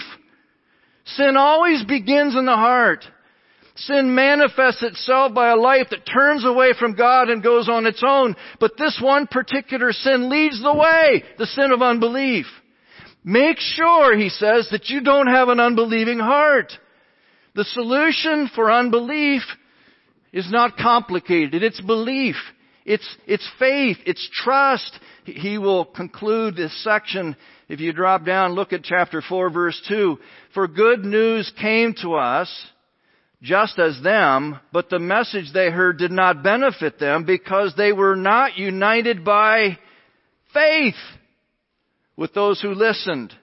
Sin always begins in the heart. Sin manifests itself by a life that turns away from God and goes on its own. But this one particular sin leads the way, the sin of unbelief. Make sure, he says, that you don't have an unbelieving heart. The solution for unbelief is not complicated. It's belief. It's, it's faith. It's trust. He will conclude this section. If you drop down, look at chapter four, verse two. For good news came to us, just as them, but the message they heard did not benefit them because they were not united by faith with those who listened.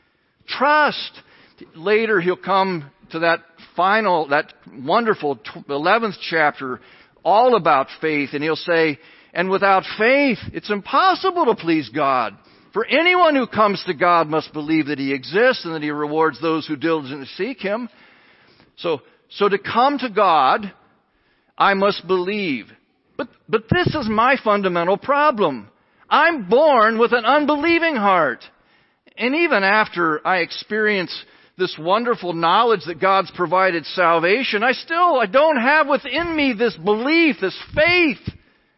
Trust. Later he'll come to that final, that wonderful eleventh chapter, all about faith, and he'll say, and without faith, it's impossible to please God. For anyone who comes to God must believe that He exists and that He rewards those who diligently seek Him. So, So to come to God, I must believe. But, but this is my fundamental problem. I'm born with an unbelieving heart. And even after I experience this wonderful knowledge that God's provided salvation, I still, I don't have within me this belief, this faith.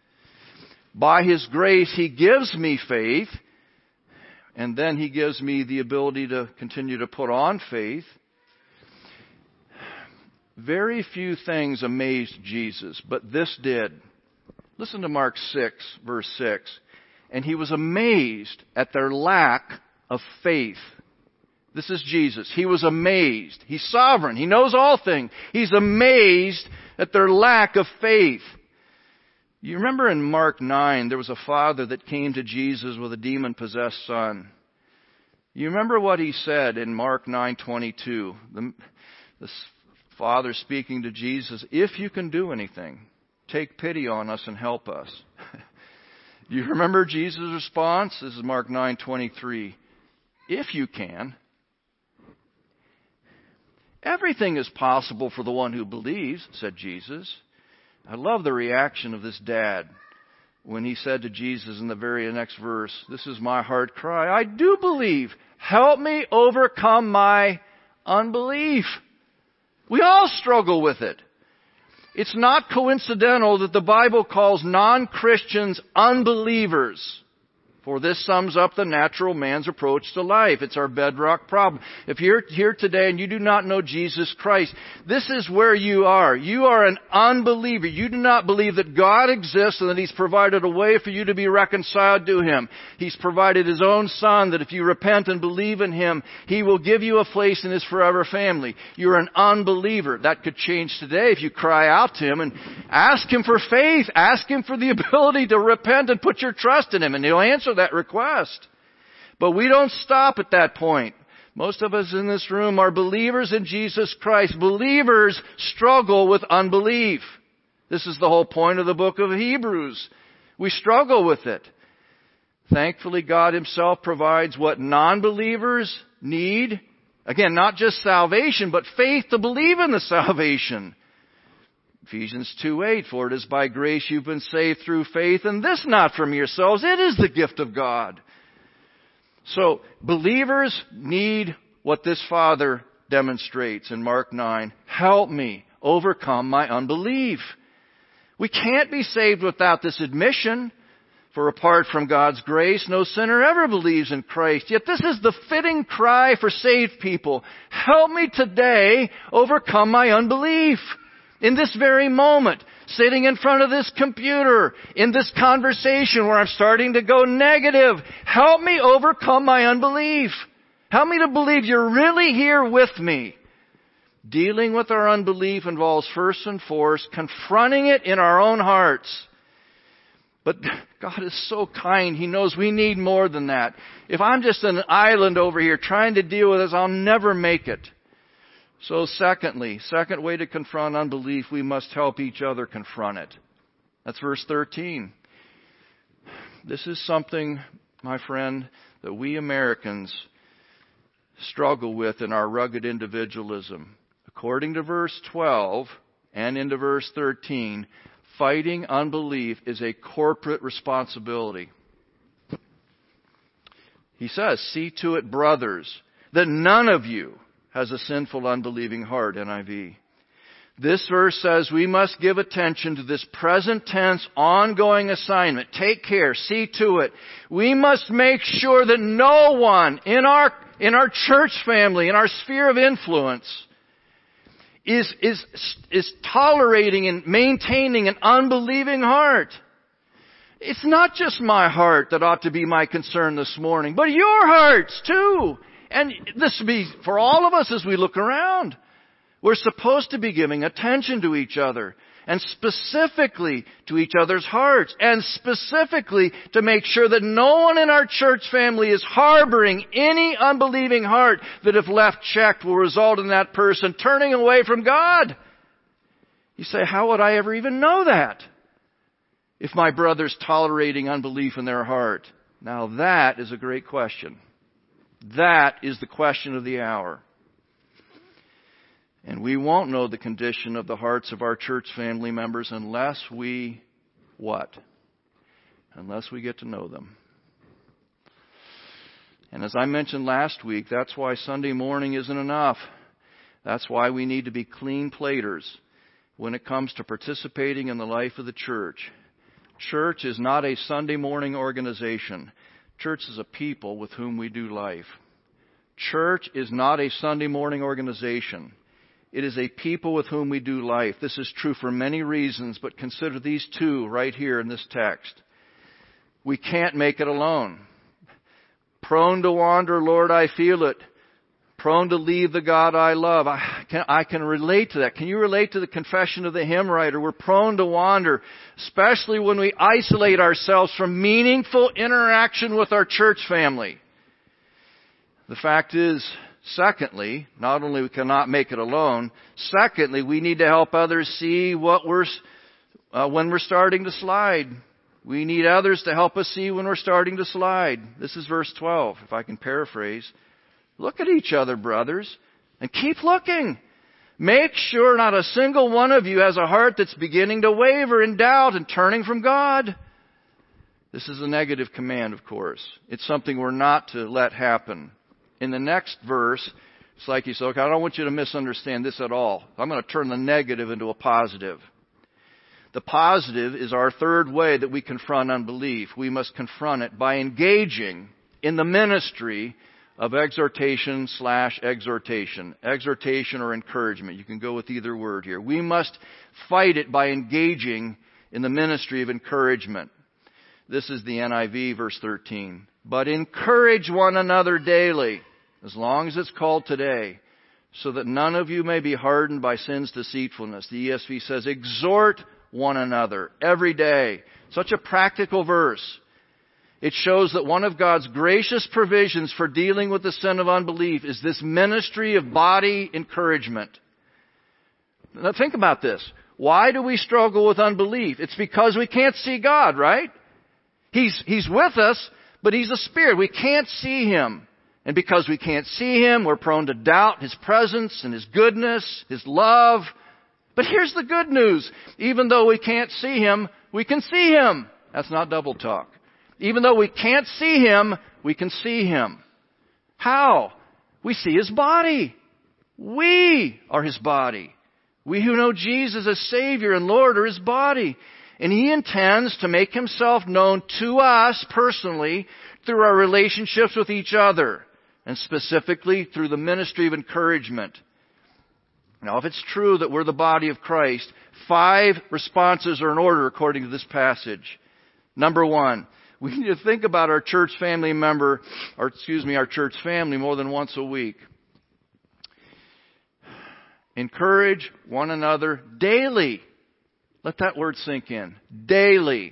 By His grace, He gives me faith. And then He gives me the ability to continue to put on faith. Very few things amazed Jesus, but this did. Listen to Mark six, verse six. And he was amazed at their lack of faith. This is Jesus. He was amazed. He's sovereign. He knows all things. He's amazed at their lack of faith. You remember in Mark nine, there was a father that came to Jesus with a demon-possessed son. You remember what he said in Mark nine twenty-two? The, the father speaking to Jesus, if you can do anything, take pity on us and help us. You remember Jesus' response? This is Mark nine twenty-three. If you can. Everything is possible for the one who believes, said Jesus. I love the reaction of this dad when he said to Jesus in the very next verse, this is my heart cry. I do believe. Help me overcome my unbelief. We all struggle with it. It's not coincidental that the Bible calls non-Christians unbelievers. For this sums up the natural man's approach to life. It's our bedrock problem. If you're here today and you do not know Jesus Christ, this is where you are. You are an unbeliever. You do not believe that God exists and that He's provided a way for you to be reconciled to Him. He's provided His own Son that if you repent and believe in Him, He will give you a place in His forever family. You're an unbeliever. That could change today if you cry out to Him and ask Him for faith. Ask Him for the ability to repent and put your trust in Him, and He'll answer that request. But we don't stop at that point. Most of us in this room are believers in Jesus Christ. Believers struggle with unbelief. This is the whole point of the book of Hebrews. We struggle with it. Thankfully, God Himself provides what non-believers need. Again, not just salvation, but faith to believe in the salvation. Ephesians two eight, for it is by grace you've been saved through faith, and this not from yourselves. It is the gift of God. So, believers need what this Father demonstrates in Mark nine. Help me overcome my unbelief. We can't be saved without this admission. For apart from God's grace, no sinner ever believes in Christ. Yet this is the fitting cry for saved people. Help me today overcome my unbelief. In this very moment, sitting in front of this computer, in this conversation where I'm starting to go negative, help me overcome my unbelief. Help me to believe you're really here with me. Dealing with our unbelief involves first and foremost confronting it in our own hearts. But God is so kind. He knows we need more than that. If I'm just an island over here trying to deal with this, I'll never make it. So secondly, second way to confront unbelief, we must help each other confront it. That's verse thirteen. This is something, my friend, that we Americans struggle with in our rugged individualism. According to verse twelve and into verse thirteen, fighting unbelief is a corporate responsibility. He says, see to it, brothers, that none of you has a sinful, unbelieving heart, N I V. This verse says we must give attention to this present tense, ongoing assignment. Take care, see to it. We must make sure that no one in our, in our church family, in our sphere of influence, is, is, is tolerating and maintaining an unbelieving heart. It's not just my heart that ought to be my concern this morning, but your hearts too. And this will be for all of us as we look around. We're supposed to be giving attention to each other, and specifically to each other's hearts, and specifically to make sure that no one in our church family is harboring any unbelieving heart that, if left checked, will result in that person turning away from God. You say, how would I ever even know that if my brother's tolerating unbelief in their heart? Now that is a great question. That is the question of the hour. And we won't know the condition of the hearts of our church family members unless we, what? Unless we get to know them. And as I mentioned last week, that's why Sunday morning isn't enough. That's why we need to be clean platers when it comes to participating in the life of the church. Church is not a Sunday morning organization. Church is a people with whom we do life. Church is not a Sunday morning organization. It is a people with whom we do life. This is true for many reasons, but consider these two right here in this text. We can't make it alone. Prone to wander, Lord, I feel it. Prone to leave the God I love. I can, I can relate to that. Can you relate to the confession of the hymn writer? We're prone to wander, especially when we isolate ourselves from meaningful interaction with our church family. The fact is, secondly, not only we cannot make it alone, secondly, we need to help others see what we're, uh, when we're starting to slide. We need others to help us see when we're starting to slide. This is verse twelve, if I can paraphrase. Look at each other, brothers, and keep looking. Make sure not a single one of you has a heart that's beginning to waver in doubt and turning from God. This is a negative command, of course. It's something we're not to let happen. In the next verse, it's like he said, okay, I don't want you to misunderstand this at all. I'm going to turn the negative into a positive. The positive is our third way that we confront unbelief. We must confront it by engaging in the ministry of exhortation slash exhortation. Exhortation or encouragement. You can go with either word here. We must fight it by engaging in the ministry of encouragement. This is the N I V, verse thirteen. But encourage one another daily, as long as it's called today, so that none of you may be hardened by sin's deceitfulness. The E S V says, exhort one another every day. Such a practical verse. It shows that one of God's gracious provisions for dealing with the sin of unbelief is this ministry of body encouragement. Now think about this. Why do we struggle with unbelief? It's because we can't see God, right? He's, He's with us, but He's a spirit. We can't see Him. And because we can't see Him, we're prone to doubt His presence and His goodness, His love. But here's the good news. Even though we can't see Him, we can see Him. That's not double talk. Even though we can't see Him, we can see Him. How? We see His body. We are His body. We who know Jesus as Savior and Lord are His body. And He intends to make Himself known to us personally through our relationships with each other, and specifically through the ministry of encouragement. Now, if it's true that we're the body of Christ, five responses are in order according to this passage. Number one, we need to think about our church family member, or excuse me, our church family more than once a week. Encourage one another daily. Let that word sink in. Daily.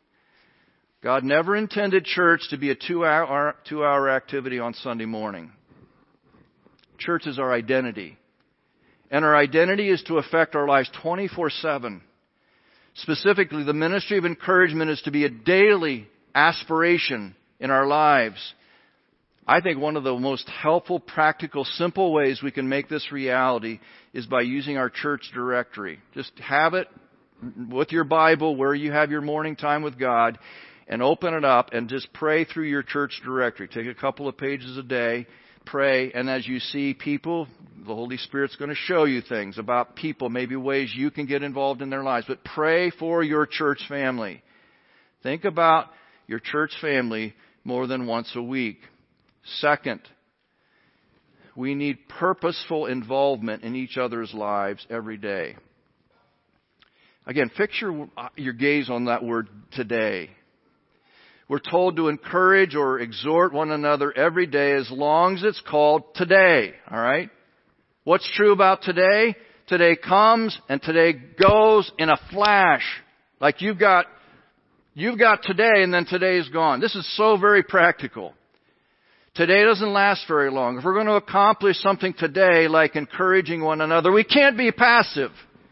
God never intended church to be a two-hour, two-hour activity on Sunday morning. Church is our identity. And our identity is to affect our lives twenty-four seven. Specifically, the ministry of encouragement is to be a daily aspiration in our lives. I think one of the most helpful, practical, simple ways we can make this reality is by using our church directory. Just have it with your Bible where you have your morning time with God, and open it up and just pray through your church directory. Take a couple of pages a day, pray, and as you see people, the Holy Spirit's going to show you things about people, maybe ways you can get involved in their lives. But pray for your church family. Think about your church family more than once a week. Second, we need purposeful involvement in each other's lives every day. Again, fix your, your gaze on that word today. We're told to encourage or exhort one another every day as long as it's called today. All right? What's true about today? Today comes and today goes in a flash. Like you've got, you've got today and then today is gone. This is so very practical. Today doesn't last very long. If we're going to accomplish something today like encouraging one another, we can't be passive.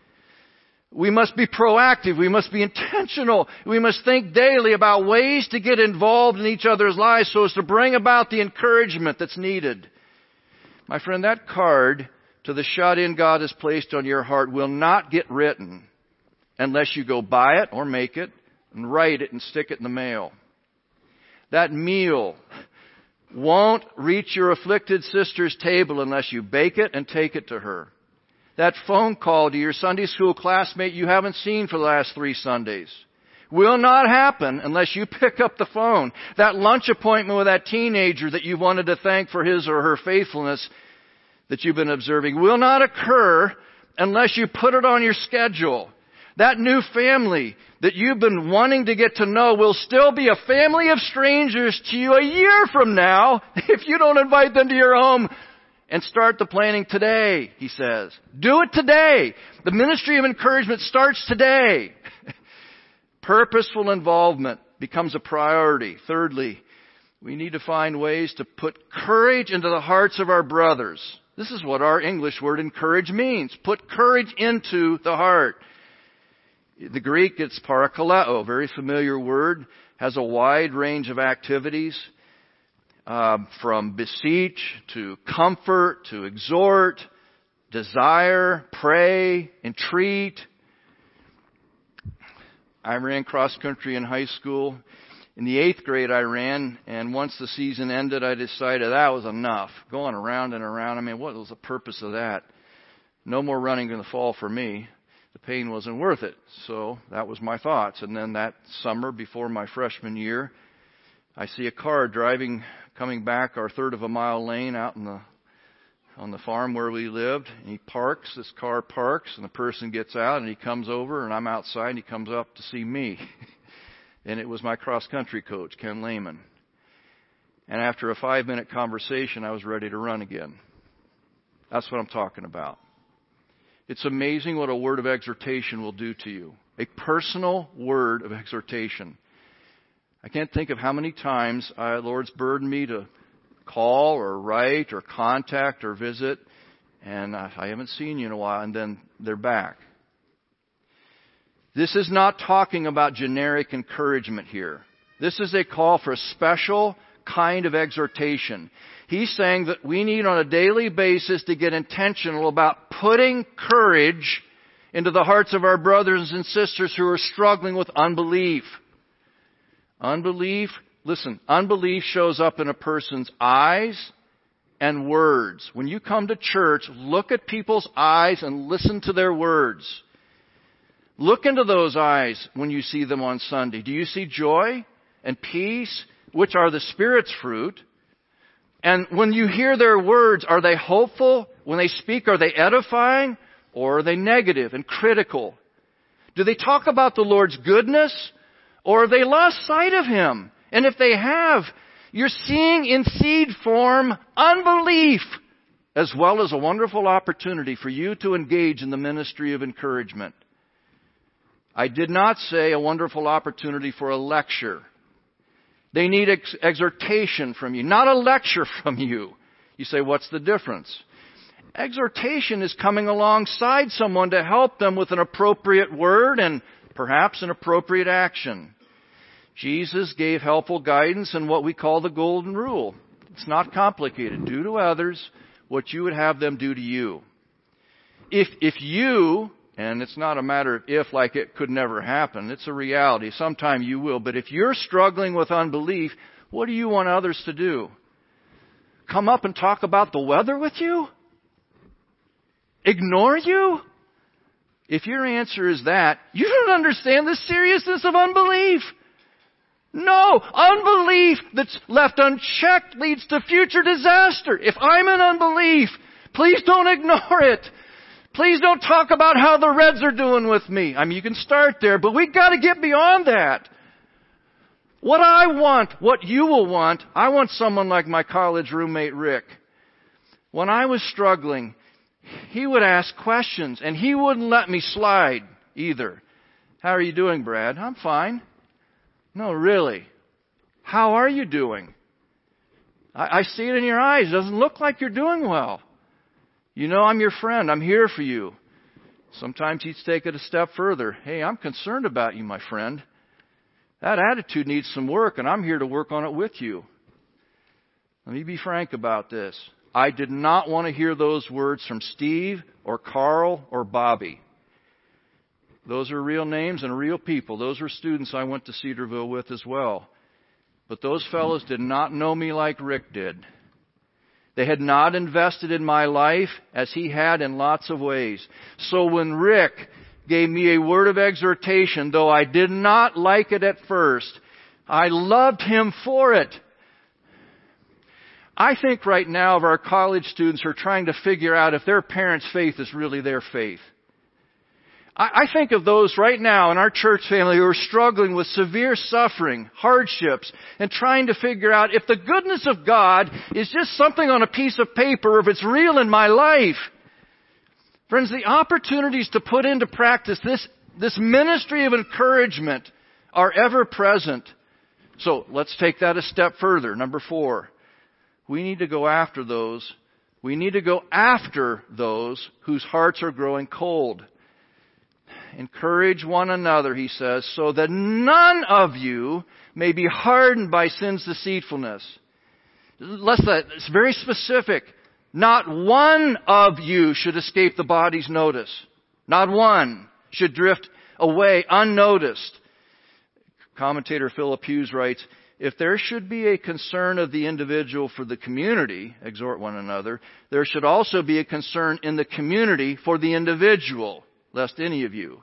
We must be proactive. We must be intentional. We must think daily about ways to get involved in each other's lives so as to bring about the encouragement that's needed. My friend, that card to the shut-in God has placed on your heart will not get written unless you go buy it or make it and write it and stick it in the mail. That meal won't reach your afflicted sister's table unless you bake it and take it to her. That phone call to your Sunday school classmate you haven't seen for the last three Sundays will not happen unless you pick up the phone. That lunch appointment with that teenager that you wanted to thank for his or her faithfulness, that you've been observing will not occur unless you put it on your schedule. That new family that you've been wanting to get to know will still be a family of strangers to you a year from now if you don't invite them to your home and start the planning today, he says. Do it today. The ministry of encouragement starts today. Purposeful involvement becomes a priority. Thirdly, we need to find ways to put courage into the hearts of our brothers. This is what our English word encourage means. Put courage into the heart. The Greek, it's parakaleo, very familiar word, has a wide range of activities, um, from beseech to comfort to exhort, desire, pray, entreat. I ran cross country in high school. In the eighth grade I ran, and once the season ended, I decided that was enough. Going around and around, I mean, what was the purpose of that? No more running in the fall for me. The pain wasn't worth it. So that was my thoughts. And then that summer before my freshman year, I see a car driving, coming back our third of a mile lane out in the on the farm where we lived. And he parks, this car parks, and the person gets out and he comes over, and I'm outside and he comes up to see me. And it was my cross-country coach, Ken Lehman. And after a five-minute conversation, I was ready to run again. That's what I'm talking about. It's amazing what a word of exhortation will do to you. A personal word of exhortation. I can't think of how many times uh, the Lord's burdened me to call or write or contact or visit, and I, I haven't seen you in a while, and then they're back. This is not talking about generic encouragement here. This is a call for a special kind of exhortation. He's saying that we need on a daily basis to get intentional about putting courage into the hearts of our brothers and sisters who are struggling with unbelief. Unbelief, listen, unbelief shows up in a person's eyes and words. When you come to church, look at people's eyes and listen to their words. Look into those eyes when you see them on Sunday. Do you see joy and peace, which are the Spirit's fruit? And when you hear their words, are they hopeful? When they speak, are they edifying? Or are they negative and critical? Do they talk about the Lord's goodness? Or have they lost sight of Him? And if they have, you're seeing in seed form unbelief, as well as a wonderful opportunity for you to engage in the ministry of encouragement. I did not say a wonderful opportunity for a lecture. They need ex- exhortation from you, not a lecture from you. You say, what's the difference? Exhortation is coming alongside someone to help them with an appropriate word and perhaps an appropriate action. Jesus gave helpful guidance in what we call the golden rule. It's not complicated. Do to others what you would have them do to you. If, if you, and it's not a matter of if like it could never happen, it's a reality. Sometime you will. But if you're struggling with unbelief, what do you want others to do? Come up and talk about the weather with you? Ignore you? If your answer is that, you don't understand the seriousness of unbelief. No, unbelief that's left unchecked leads to future disaster. If I'm in unbelief, please don't ignore it. Please don't talk about how the Reds are doing with me. I mean, you can start there, but we've got to get beyond that. What I want, what you will want, I want someone like my college roommate Rick. When I was struggling, he would ask questions, and he wouldn't let me slide either. How are you doing, Brad? I'm fine. No, really. How are you doing? I, I see it in your eyes. It doesn't look like you're doing well. You know, I'm your friend. I'm here for you. Sometimes he'd take it a step further. Hey, I'm concerned about you, my friend. That attitude needs some work, and I'm here to work on it with you. Let me be frank about this. I did not want to hear those words from Steve or Carl or Bobby. Those are real names and real people. Those were students I went to Cedarville with as well. But those fellows did not know me like Rick did. They had not invested in my life as he had in lots of ways. So when Rick gave me a word of exhortation, though I did not like it at first, I loved him for it. I think right now of our college students who are trying to figure out if their parents' faith is really their faith. I think of those right now in our church family who are struggling with severe suffering, hardships, and trying to figure out if the goodness of God is just something on a piece of paper or if it's real in my life. Friends, the opportunities to put into practice this, this ministry of encouragement are ever present. So let's take that a step further. Number four, we need to go after those. We need to go after those whose hearts are growing cold. Encourage one another, he says, so that none of you may be hardened by sin's deceitfulness. Let's, it's very specific. Not one of you should escape the body's notice. Not one should drift away unnoticed. Commentator Philip Hughes writes, if there should be a concern of the individual for the community, exhort one another, there should also be a concern in the community for the individual, lest any of you.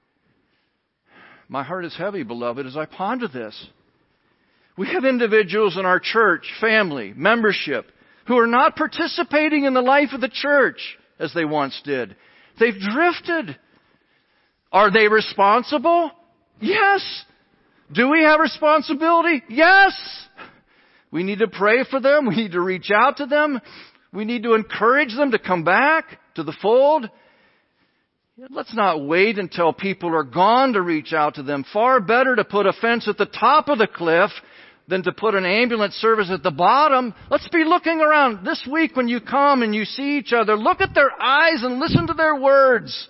My heart is heavy, beloved, as I ponder this. We have individuals in our church, family, membership, who are not participating in the life of the church as they once did. They've drifted. Are they responsible? Yes. Do we have responsibility? Yes. We need to pray for them. We need to reach out to them. We need to encourage them to come back to the fold. Let's not wait until people are gone to reach out to them. Far better to put a fence at the top of the cliff than to put an ambulance service at the bottom. Let's be looking around this week when you come and you see each other. Look at their eyes and listen to their words.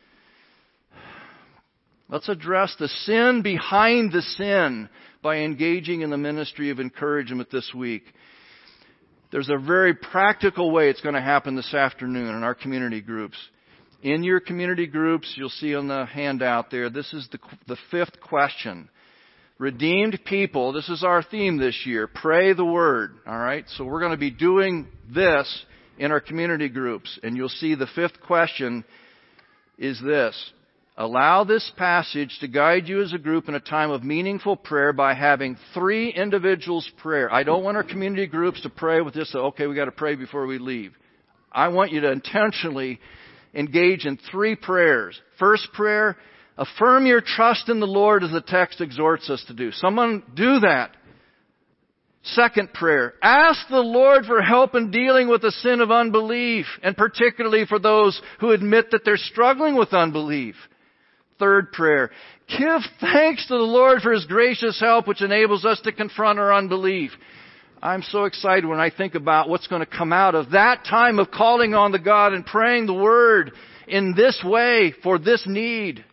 Let's address the sin behind the sin by engaging in the ministry of encouragement this week. There's a very practical way it's going to happen this afternoon in our community groups. In your community groups, you'll see on the handout there, this is the, the fifth question. Redeemed people, this is our theme this year. Pray the Word. All right? So we're going to be doing this in our community groups. And you'll see the fifth question is this. Allow this passage to guide you as a group in a time of meaningful prayer by having three individuals' prayer. I don't want our community groups to pray with this, okay, we got to pray before we leave. I want you to intentionally engage in three prayers. First prayer, affirm your trust in the Lord as the text exhorts us to do. Someone do that. Second prayer, ask the Lord for help in dealing with the sin of unbelief, and particularly for those who admit that they're struggling with unbelief. Third prayer, give thanks to the Lord for His gracious help which enables us to confront our unbelief. I'm so excited when I think about what's going to come out of that time of calling on the God and praying the Word in this way for this need.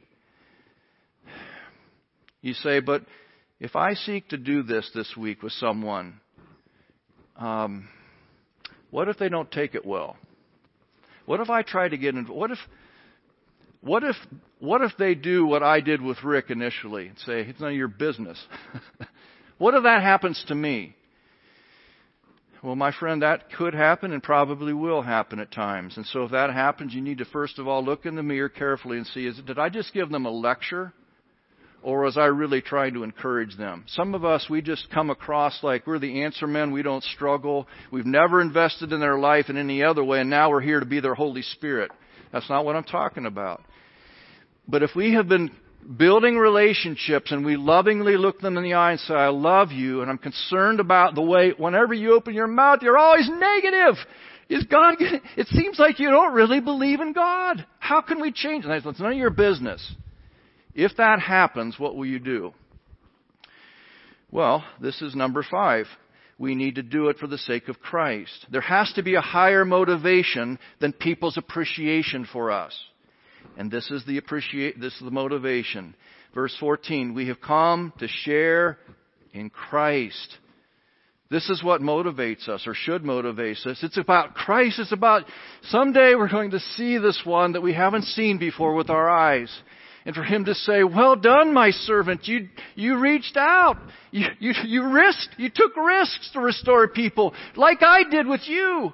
You say, but if I seek to do this this week with someone, um, what if they don't take it well? What if I try to get involved? What if, what if, what if they do what I did with Rick initially and say, it's none of your business? What if that happens to me? Well, my friend, that could happen and probably will happen at times. And so if that happens, you need to first of all look in the mirror carefully and see, is, did I just give them a lecture? Or was I really trying to encourage them? Some of us, we just come across like we're the answer men. We don't struggle. We've never invested in their life in any other way, and now we're here to be their Holy Spirit. That's not what I'm talking about. But if we have been building relationships and we lovingly look them in the eye and say, I love you, and I'm concerned about the way whenever you open your mouth, you're always negative. Is God, it seems like you don't really believe in God. How can we change that? It's none of your business. If that happens, what will you do? Well, this is number five. We need to do it for the sake of Christ. There has to be a higher motivation than people's appreciation for us. And this is the appreciate, this is the motivation. Verse fourteen, we have come to share in Christ. This is what motivates us, or should motivate us. It's about Christ. It's about someday we're going to see this one that we haven't seen before with our eyes. And for Him to say, well done, my servant. You, you reached out. You, you, you risked, you took risks to restore people like I did with you.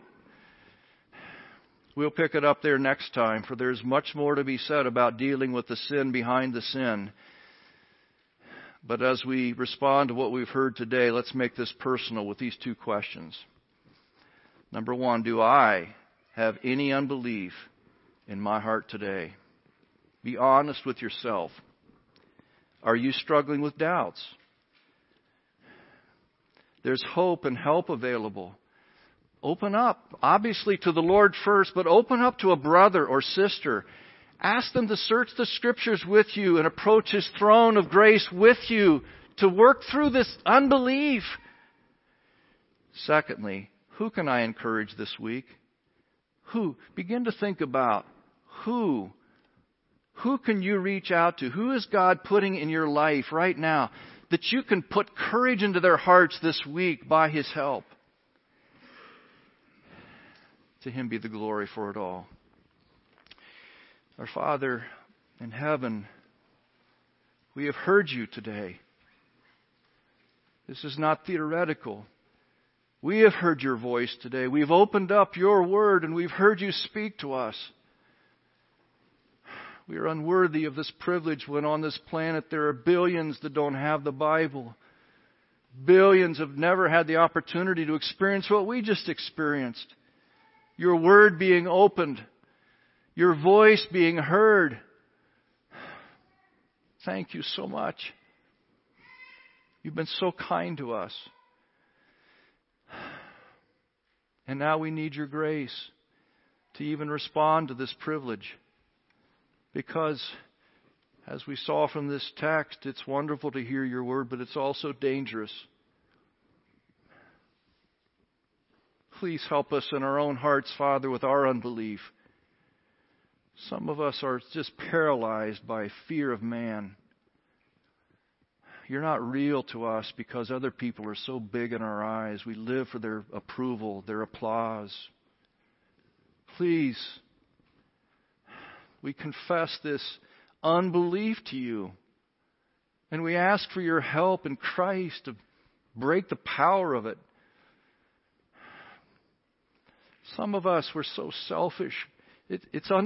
We'll pick it up there next time, for there's much more to be said about dealing with the sin behind the sin. But as we respond to what we've heard today, let's make this personal with these two questions. Number one, do I have any unbelief in my heart today? Be honest with yourself. Are you struggling with doubts? There's hope and help available. Open up, obviously to the Lord first, but open up to a brother or sister. Ask them to search the Scriptures with you and approach His throne of grace with you to work through this unbelief. Secondly, who can I encourage this week? Who? Begin to think about who. Who can you reach out to? Who is God putting in your life right now that you can put courage into their hearts this week by His help? To Him be the glory for it all. Our Father in heaven, we have heard You today. This is not theoretical. We have heard Your voice today. We've opened up Your Word and we've heard You speak to us. We are unworthy of this privilege when on this planet there are billions that don't have the Bible. Billions have never had the opportunity to experience what we just experienced. Your Word being opened. Your voice being heard. Thank You so much. You've been so kind to us. And now we need Your grace to even respond to this privilege. Because, as we saw from this text, it's wonderful to hear Your Word, but it's also dangerous. Please help us in our own hearts, Father, with our unbelief. Some of us are just paralyzed by fear of man. You're not real to us because other people are so big in our eyes. We live for their approval, their applause. Please, we confess this unbelief to You. And we ask for Your help in Christ to break the power of it. Some of us were so selfish. It, it's un-